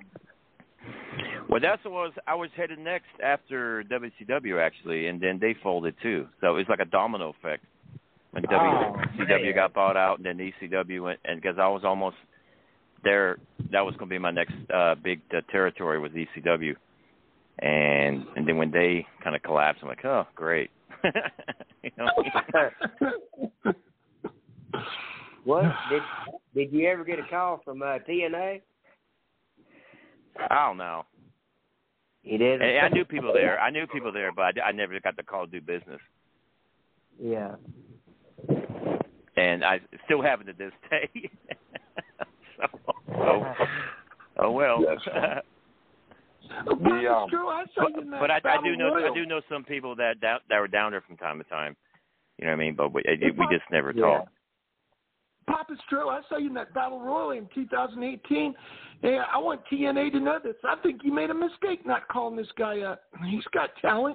Well, that's what was I was headed next after W C W actually, and then they folded too. So it was like a domino effect when Oh, W C W man. got bought out, and then E C W went, and because I was almost there, that was going to be my next uh, big uh, territory was E C W, and and then when they kind of collapsed, I'm like, oh, great. You know? What did did you ever get a call from uh, T N A? I don't know. You did. And I knew people there. I knew people there, but I, I never got the call to do business. Yeah. And I still haven't to this day. so, oh, oh well. The, um, true. I saw but you in that but I, I Battle do know Royal. I do know some people that that, that were down there from time to time. You know what I mean? But we, we just never Yeah. talked. Papa Stro, I saw you in that Battle Royal in two thousand eighteen. Yeah, I want T N A to know this. I think you made a mistake not calling this guy up. He's got talent.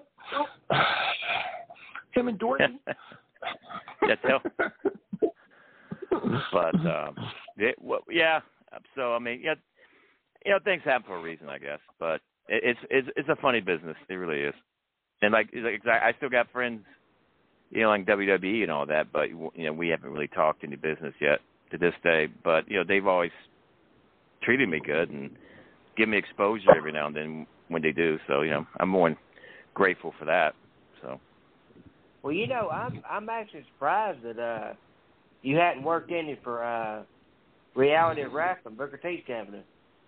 Him and Dorothy. That's hell. But um, it, well, yeah. So I mean, yeah, you know, things happen for a reason, I guess. But it, it's it's it's a funny business. It really is. And like, like I still got friends, you know, like W W E and all that. But you know, we haven't really talked any business yet to this day. But you know, they've always treated me good and give me exposure every now and then when they do. So you know, I'm more grateful for that. So. Well, you know, I'm I'm actually surprised that uh, you hadn't worked any for uh, Reality of Wrestling, Booker T's cabinet.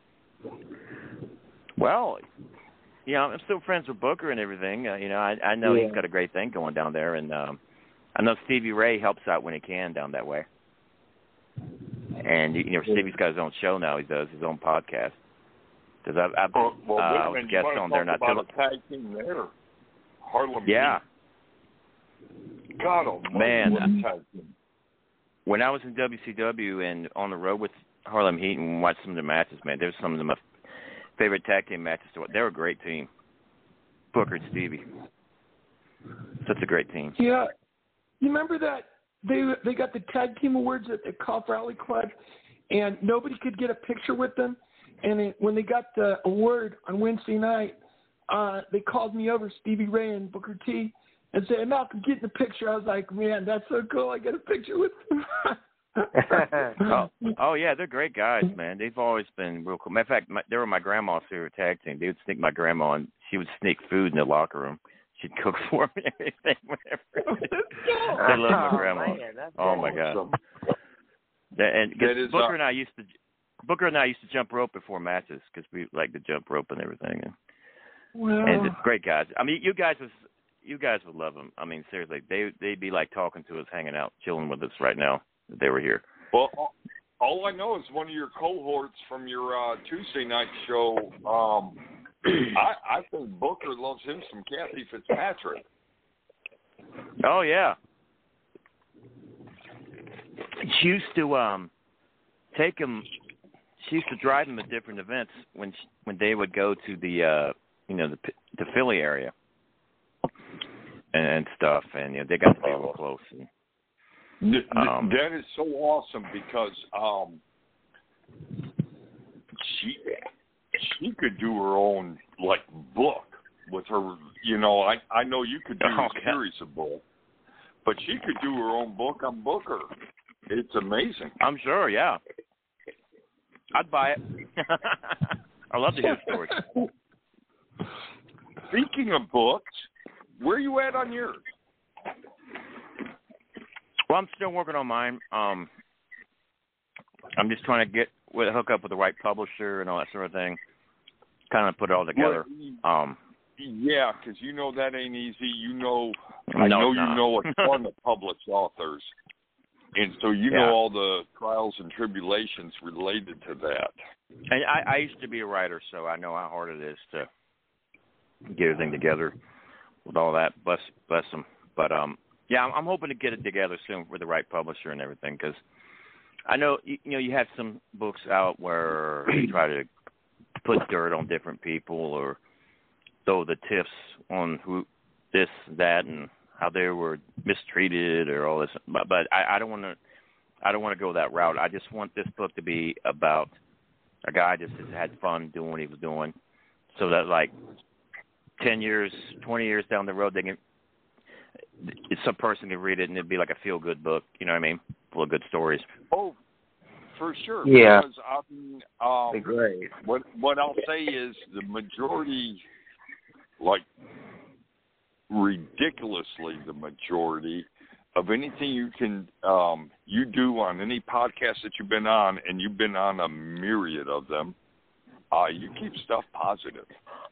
Well, you know, I'm still friends with Booker and everything. Uh, you know, I I know Yeah. he's got a great thing going down there, and um, I know Stevie Ray helps out when he can down that way. And you know, Stevie's got his own show now. He does his own podcast. Because I've, I've Well, well uh, I was man, a you guest wanna on there talk not too about a tag team there. Harlem Yeah. Heat. God almighty, Man. what a tag team. When I was in W C W and on the road with Harlem Heat and watched some of their matches, man, they were some of my favorite tag team matches. To watch. They were a great team. Booker and Stevie. Such a great team. Yeah. You remember that they they got the tag team awards at the Cough Rally Club, and nobody could get a picture with them. And it, when they got the award on Wednesday night, uh, they called me over, Stevie Ray and Booker T, and said, "Hey, Malcolm, get in the picture." I was like, "Man, that's so cool! I got a picture with them." oh, oh yeah, they're great guys, man. They've always been real cool. Matter of fact, my, they were my grandma's favorite tag team. They would sneak my grandma, and she would sneak food in the locker room. She'd cook for me and everything, whatever. They love my Oh, grandma. man, that's Oh my awesome. God. That- And 'cause That is, Booker uh, and I used to Booker and I used to jump rope before matches because we like to jump rope and everything. And, Wow. and just great guys. I mean, you guys was you guys would love them. I mean, seriously, they they'd be like talking to us, hanging out, chilling with us right now if they were here. Well, all- all I know is one of your cohorts from your uh, Tuesday night show. Um, I, I think Booker loves him some Kathy Fitzpatrick. Oh yeah. She used to um take him. She used to drive him to different events when she, when they would go to the uh you know the the Philly area and, and stuff, and you know they got to be real close. And, Th- th- Um, that is so awesome because um, she she could do her own like book with her. You know, I I know you could do Oh, a series of book, but she could do her own book on Booker. It's amazing. I'm sure, yeah. I'd buy it. I love to hear stories. speaking of books, where are you at on yours? Well, I'm still working on mine. Um, I'm just trying to get with, hook up with the right publisher and all that sort of thing. Kind of put it all together. Well, um, yeah, because you know that ain't easy. You know, no, I know it's you not. know a ton of published authors, and so you yeah. know all the trials and tribulations related to that. And I, I used to be a writer, so I know how hard it is to get everything together with all that. Bless, bless them. But um, yeah, I'm, I'm hoping to get it together soon with the right publisher and everything, because I know you, you know you have some books out where you try to put dirt on different people or throw the tiffs on who this, that, and how they were mistreated or all this. But, but I, I don't want to. I don't want to go that route. I just want this book to be about a guy just has had fun doing what he was doing, so that like ten years, twenty years down the road, they can some person can read it and it'd be like a feel good book. You know what I mean? Full of good stories. Oh, for sure. Yeah. Because I mean, um, great. What what I'll say is the majority, like ridiculously the majority of anything you can um, you do on any podcast that you've been on, and you've been on a myriad of them, uh, you keep stuff positive.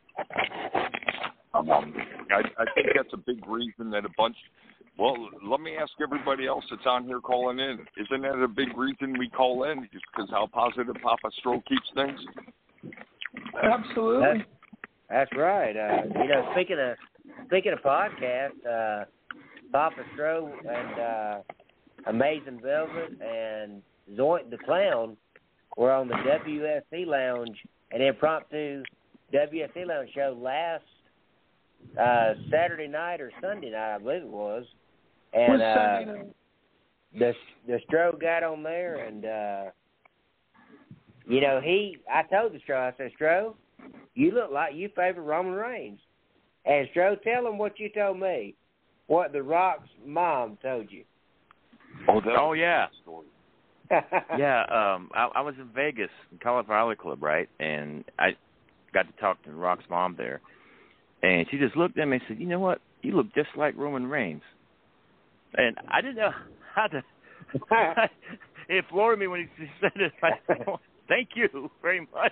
Um, I, I think that's a big reason that a bunch. Well, let me ask everybody else that's on here calling in. Isn't that a big reason we call in? Just because how positive Papa Stro keeps things? Absolutely. That's, that's right. Uh, you know, speaking of speaking of podcast, uh, Papa Stro and uh, Amazing Velvet and Zoint the Clown were on the W S C Lounge, an impromptu W S C Lounge show last uh, Saturday night or Sunday night, I believe it was. And uh, the the Stro got on there, and uh, you know he. I told the Stro, I said, Stro, you look like you favor Roman Reigns. And Stro, tell him what you told me, what The Rock's mom told you. Oh, that oh yeah, yeah. Um, I, I was in Vegas, in Colorado Club, right, and I got to talk to The Rock's mom there, and she just looked at me and said, "You know what? You look just like Roman Reigns." And I didn't know how to. It floored me when he said it. I said, oh, thank you very much.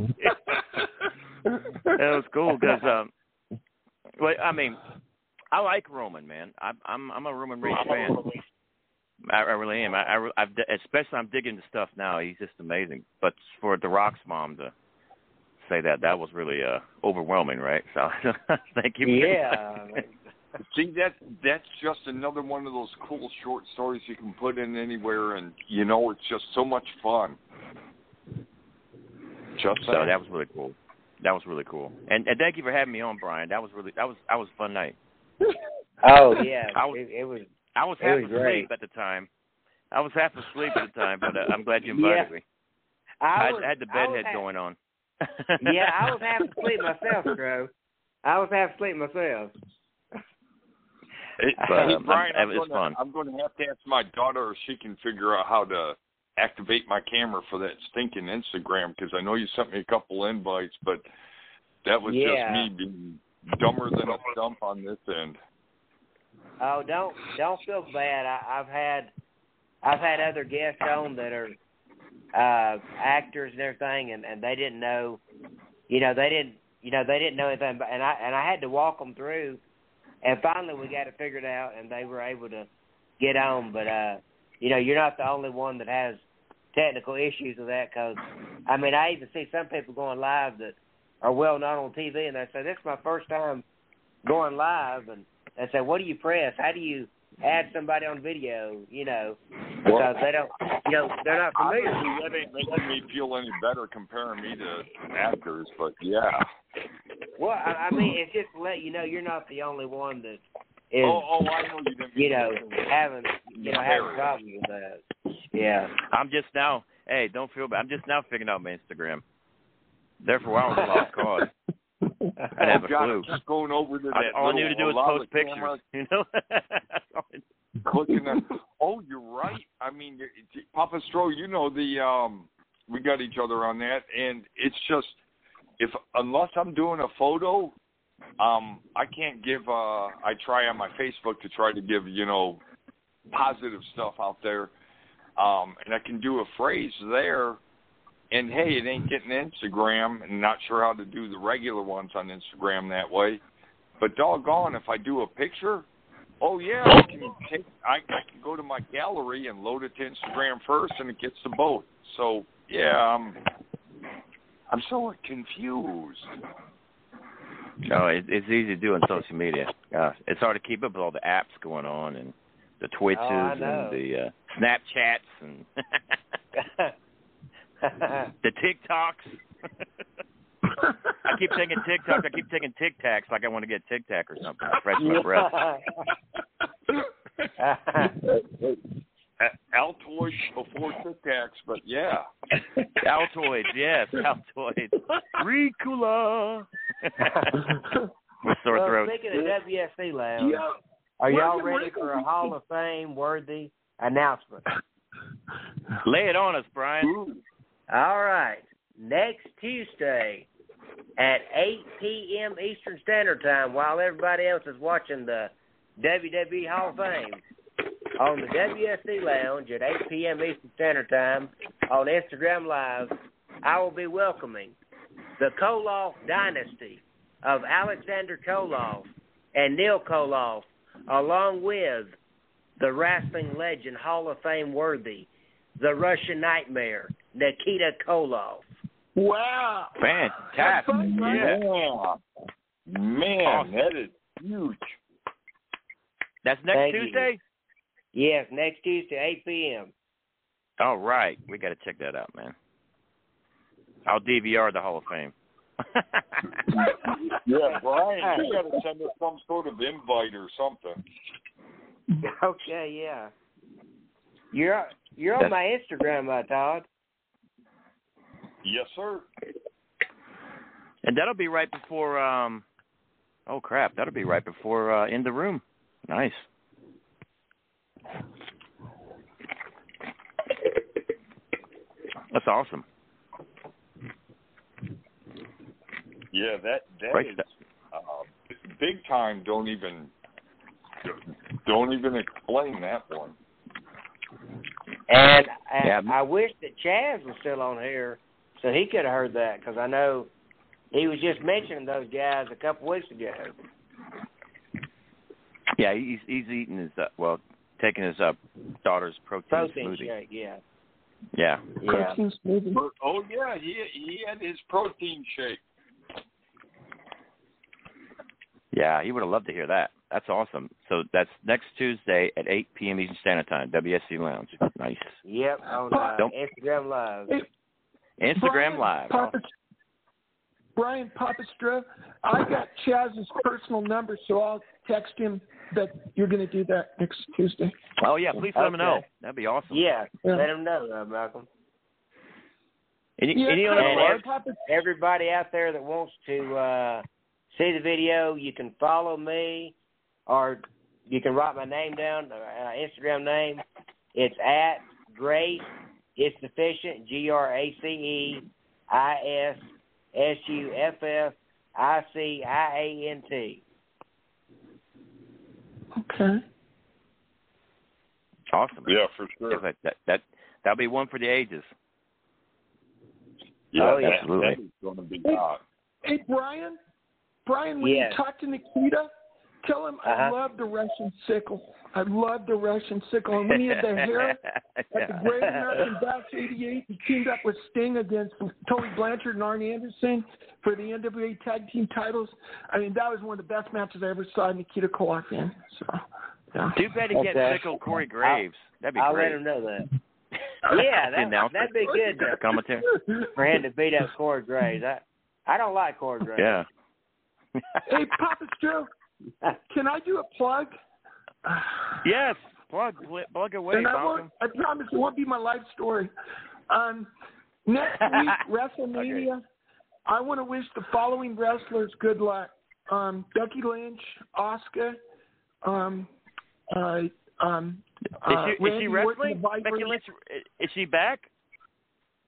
That was cool because, um, well, I mean, I like Roman, man. I, I'm I'm a Roman Reigns fan. I, I really am. I, I I've, especially I'm digging the stuff now. He's just amazing. But for The Rock's mom to say that, that was really uh, overwhelming, right? So thank you. Yeah. See, that that's just another one of those cool short stories you can put in anywhere, and you know it's just so much fun. Just so that was really cool. That was really cool, and and thank you for having me on, Brian. That was really that was that was a fun night. Oh yeah, I was it, it was. I was half was asleep great. at the time. I was half asleep at the time, but uh, I'm glad you invited yeah. me. I, was, I had the I was bedhead half, going on. yeah, I was half asleep myself, Stro. I was half asleep myself. It, but, hey, um, Brian, I'm, I'm it was gonna, fun. I'm going to have to ask my daughter if she can figure out how to activate my camera for that stinking Instagram, because I know you sent me a couple invites, but that was yeah. just me being dumber than a stump on this end. Oh, don't don't feel bad. I, I've had I've had other guests on that are uh, actors and everything, and, and they didn't know, you know, they didn't, you know, they didn't know anything, but, and I and I had to walk them through. And finally, we got it figured out, and they were able to get on. But, uh, you know, you're not the only one that has technical issues with that because, I mean, I even see some people going live that are well known on T V, and they say, this is my first time going live. And they say, what do you press? How do you add somebody on video, you know, because they don't, you know, they're not familiar. Honestly, that ain't making me feel any better comparing me to actors, but yeah. Well, I, I mean, it's just to let you know you're not the only one that is, oh, oh, I know you didn't you know, having, you know, having problems with that. Yeah. I'm just now, hey, don't feel bad. I'm just now figuring out my Instagram. Therefore, I was a lost cause. I have a clue. Just going over to that I, all I knew to do was post pictures, camera. you know? Clicking on, oh, you're right. I mean, Papa Stro, you know, the um, we got each other on that, and it's just, if unless I'm doing a photo, um, I can't give. Uh, I try on my Facebook to try to give you know positive stuff out there, um, and I can do a phrase there. And hey, it ain't getting Instagram, and not sure how to do the regular ones on Instagram that way. But doggone, if I do a picture, oh yeah, I can take. I, I can go to my gallery and load it to Instagram first, and it gets to both. So yeah, I'm I'm so confused. No, it, it's easy to do on social media. Uh, it's hard to keep up with all the apps going on and the Twitches Oh, and the uh, Snapchats and the TikToks. I keep taking TikTok. I keep taking Tic Tacs like I want to get Tic Tac or something. Fresh my breath. Altoids before Tic Tacs, but yeah. Altoids, yes, Altoids. Ricola. With sore well, throat. speaking of W S C Lounge, Yeah. are y'all Where's ready the- for a Hall of Fame worthy announcement? Lay it on us, Brian. All right. Next Tuesday at eight p.m. Eastern Standard Time, while everybody else is watching the W W E Hall of Fame, on the W S C Lounge at eight p.m. Eastern Standard Time on Instagram Live, I will be welcoming the Koloff dynasty of Alexander Koloff and Neil Koloff, along with the wrestling legend, Hall of Fame worthy, the Russian Nightmare, Nikita Koloff. Wow. Fantastic. Fun, right? Yeah. Man, Awesome. that is huge. That's next Thank you. Tuesday? Yes, next Tuesday, eight p.m. All right. We got to check that out, man. I'll D V R the Hall of Fame. Yeah, Brian, you got to send us some sort of invite or something. Okay, yeah. You're you're on That's- my Instagram, uh, Todd. Yes, sir. And that'll be right before, um, oh, crap. That'll be right before uh, In the Room. Nice. That's awesome. Yeah, that that Great is stuff. uh, big time. Don't even don't even explain that one. And, and Yeah. I wish that Chaz was still on here so he could have heard that, because I know he was just mentioning those guys a couple weeks ago. Yeah, he's he's eating his, uh, well, taking his uh, daughter's protein, Protein smoothie. shake, yeah. Yeah. Yeah. Protein smoothie. Oh yeah, he he had his protein shake. Yeah, he would have loved to hear that. That's awesome. So that's next Tuesday at eight p.m. Eastern Standard Time, W S C Lounge. Nice. Yep, on uh, Don't- Instagram Live. Hey, Instagram Brian, Live. Papa, Brian Papastro, I got Chaz's personal number, so I'll text him that you're going to do that next Tuesday. Oh, yeah, please let him know. Okay. That'd be awesome. Yeah, Yeah. let him know, uh, Malcolm. Any, Yeah, any Chris, other And Brian plugs? Papa- Everybody out there that wants to uh, see the video, you can follow me, or you can write my name down, uh, Instagram name. It's at Grace It's Sufficient, G R A C E I S S U F F I C I A N T. Okay. Awesome. Yeah, for sure. Yeah, that, that, that, that'll be one for the ages. Yeah, Oh, yeah. that, Absolutely. that is going to be Hey, hot. hey, Brian. Brian, when Yes. you talk to Nikita, tell him I Uh-huh. love the Russian sickle. I love the Russian sickle. And when he had the hair at the Great American Bash eighty-eight, he teamed up with Sting against Tony Blanchard and Arn Anderson for the N W A Tag Team titles. I mean, that was one of the best matches I ever saw Nikita Koloff in. So, yeah. Too bad he can't Okay. sickle Corey Graves. That'd be I'll great. let him know that. Yeah, The that, announcer. that'd be good to, Commentary. for him to beat up Corey Graves. I, I don't like Corey Graves. Yeah. Hey, Papa Joe, can I do a plug? Yes. Plug, plug away, and I, won't, Malcolm. I promise it won't be my life story. Um, next week, WrestleMania, Okay. I want to wish the following wrestlers good luck. Um, Becky Lynch, Asuka, um, uh, um, Is uh, she, is Randy she Orton, wrestling? the Viper. Becky Lynch, is she back?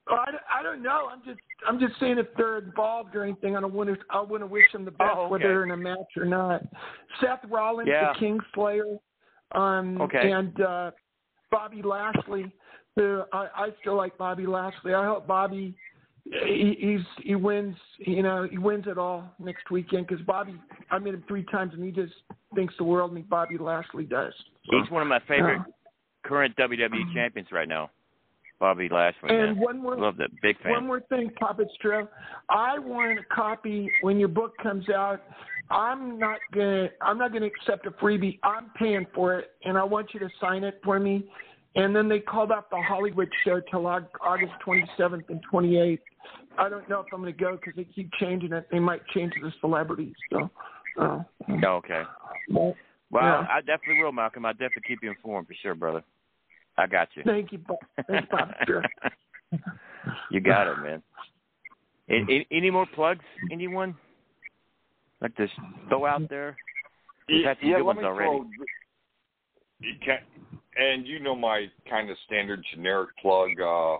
Well, I, I don't know. I'm just I'm just saying if they're involved or anything, I don't want to I want to wish them the best, Oh, okay. whether they're in a match or not. Seth Rollins, Yeah. the Kingslayer, um, Okay. and uh, Bobby Lashley. Who I, I still like Bobby Lashley. I hope Bobby he, he's he wins. You know, he wins it all next weekend because Bobby. I met him three times and he just thinks the world of me. Bobby Lashley does. So, He's one of my favorite yeah. current W W E champions right now. Bobby Lashley. And man. one more, Love that. Big fan. One more thing, Papa Stro. I want a copy when your book comes out. I'm not gonna. I'm not gonna accept a freebie. I'm paying for it, and I want you to sign it for me. And then they called off the Hollywood show till August twenty-seventh and twenty-eighth. I don't know if I'm gonna go because they keep changing it. They might change the celebrities. So. Uh, Oh, okay. Well, Well, yeah. I definitely will, Malcolm. I'll definitely keep you informed for sure, brother. I got you. Thank you, Bob. Thanks, Bob. Sure. You got it, man. Any, any more plugs? Anyone like to throw out there? We've had some yeah, good let ones me already. throw. You can, and you know my kind of standard generic plug. Uh,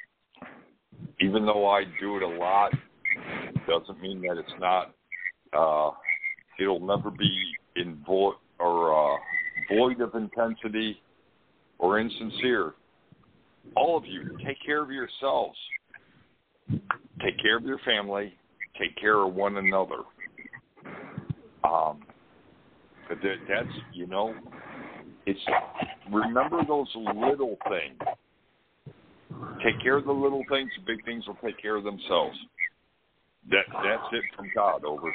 even though I do it a lot, doesn't mean that it's not. Uh, it'll never be in void or uh, void of intensity or insincere. All of you, take care of yourselves. Take care of your family. Take care of one another. Um, but that, that's, you know, it's, remember those little things. Take care of the little things. The big things will take care of themselves. That That's it from God. Over.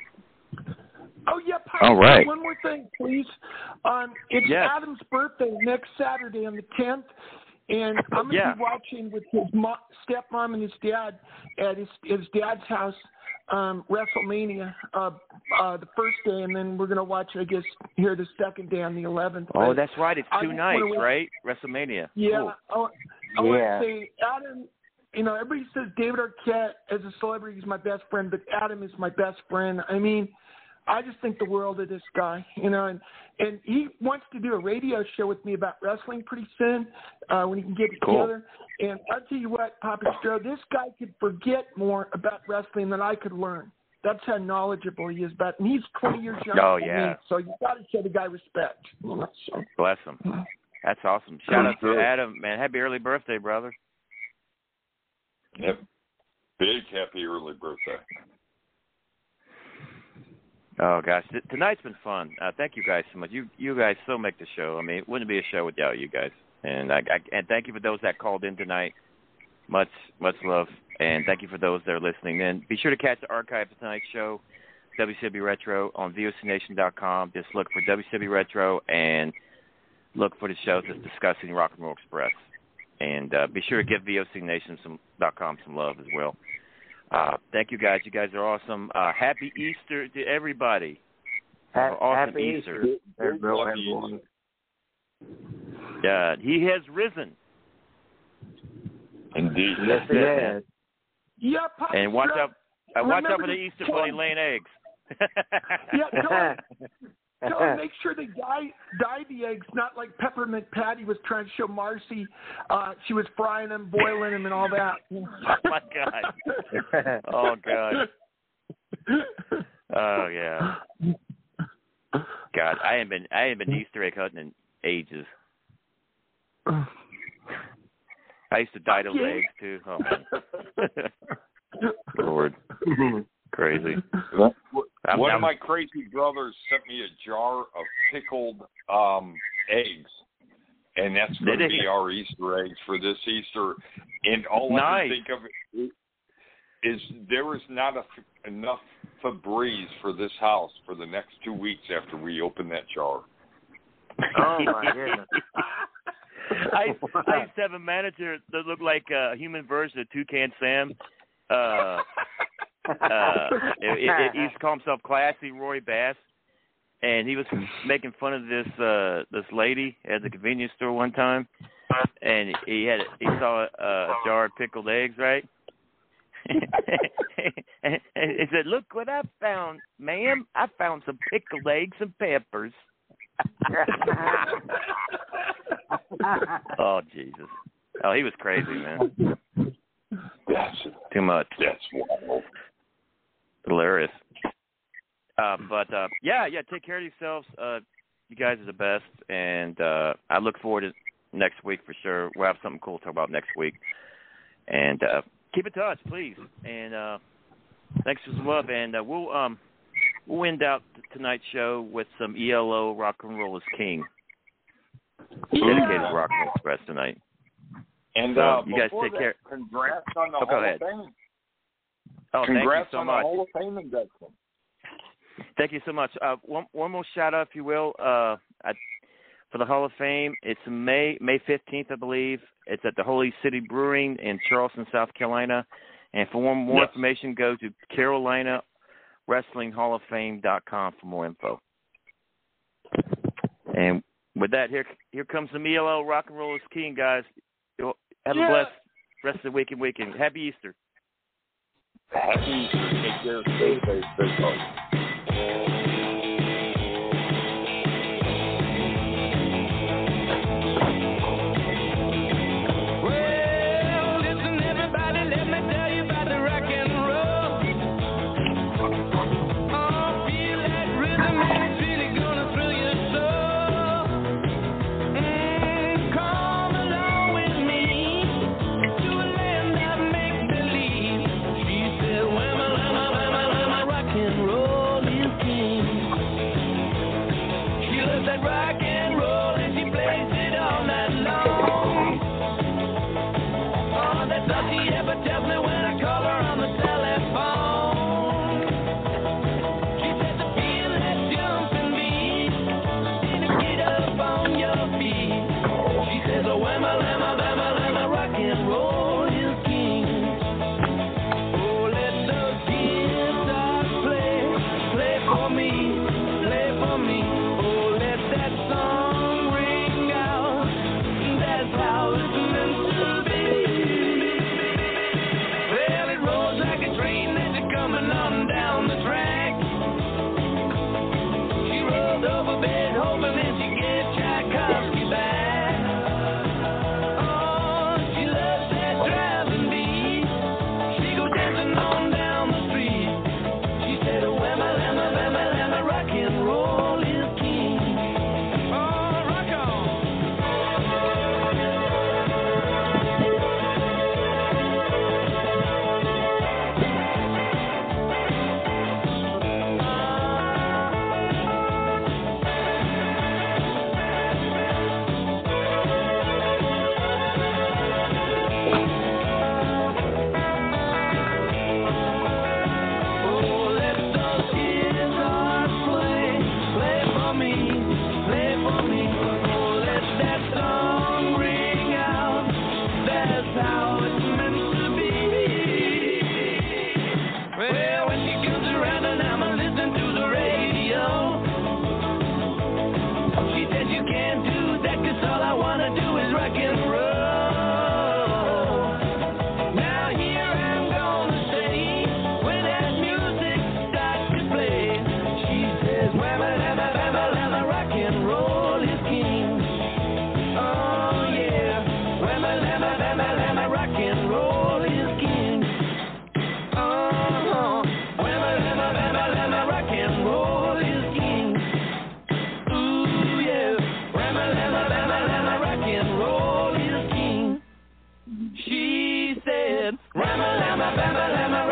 Oh, yeah, Papa, All right. one more thing, please. Um, it's Yes. Adam's birthday next Saturday on the tenth, and I'm going to Yeah. be watching with his mo- stepmom and his dad at his, his dad's house um, WrestleMania uh, uh, the first day, and then we're going to watch, I guess, here the second day on the eleventh. Oh, But that's right. It's I two just nights, wanna- right? WrestleMania. Yeah. Cool. I, I Yeah. want to say, Adam, you know, everybody says David Arquette as a celebrity is my best friend, but Adam is my best friend. I mean, I just think the world of this guy, you know, and, and he wants to do a radio show with me about wrestling pretty soon uh, when he can get Cool. together. And I'll tell you what, Papa Stro, this guy could forget more about wrestling than I could learn. That's how knowledgeable he is about it. And he's twenty years younger Oh, than yeah. me, so you got to show the guy respect. You know, so. Bless him. That's awesome. Shout out to Adam, man. Happy early birthday, brother. Yep. Big happy early birthday. Oh gosh, T- tonight's been fun. Uh, thank you guys so much. You you guys so make the show. I mean, it wouldn't be a show without you guys. And I, I and thank you for those that called in tonight. Much much love, and thank you for those that are listening. Then be sure to catch the archive of tonight's show, W C W Retro, on V O C Nation dot com. Just look for W C W Retro and look for the shows that's discussing Rock and Roll Express. And uh, be sure to give V O C Nation dot com some love as well. Uh, thank you guys. You guys are awesome. Uh, happy Easter to everybody. Ha- awesome happy Easter. Easter. Lucky. Yeah, he has risen. Indeed. Yes, he is. Yeah, Papa And watch Stro, out, uh, watch out remember for the to Easter tell Bunny him- laying eggs. Yeah, tell him, tell him make sure they dye, dye the eggs, not like Peppermint Patty was trying to show Marcy. Uh, she was frying them, boiling them, and all that. Oh my God. Oh God. Oh yeah. God, I ain't been I ain't been Easter egg hunting in ages. I used to dye those eggs too. Oh man. Lord. Crazy. One I'm- of I'm- my crazy brothers sent me a jar of pickled um, eggs, and that's going to Did he? be our Easter eggs for this Easter. And all I Nice. can think of is there is not a, enough Febreze for this house for the next two weeks after we open that jar. Oh, my goodness. I, I used to have a manager that looked like a human version of Toucan Sam. Uh, uh, it, it, he used to call himself Classy Roy Bass, and he was making fun of this uh, this lady at the convenience store one time, and he had he saw a, a jar of pickled eggs, right? and he said, "Look what I found, ma'am! I found some pickled eggs and peppers." Oh Jesus! Oh, he was crazy, man. Too much. That's wild. Hilarious. Uh, but, uh, yeah, yeah, take care of yourselves. Uh, you guys are the best, and uh, I look forward to next week for sure. We'll have something cool to talk about next week. And uh, keep in touch, please. And uh, thanks for some love. And uh, we'll um, we'll end out tonight's show with some E L O Rock and Roll is King. Dedicated to Rock and Roll Express tonight. And so uh, you guys take that, care. Congrats on the oh, Hall go of Fame. Oh, congrats thank you so on much. the Hall of Fame induction. Thank you so much. Uh, one one more shout out, if you will, uh, I, for the Hall of Fame. It's May May fifteenth, I believe. It's at the Holy City Brewing in Charleston, South Carolina. And for more, more yes. information, go to Carolina Wrestling Hall of Fame dot com for more info. And with that, here here comes some E L O Rock and Roll is King, guys. You'll have yeah. a blessed rest of the week and weekend. Happy Easter. Happy Easter. Take care. Stay safe. Stay safe. Rama, lama, bama, lama,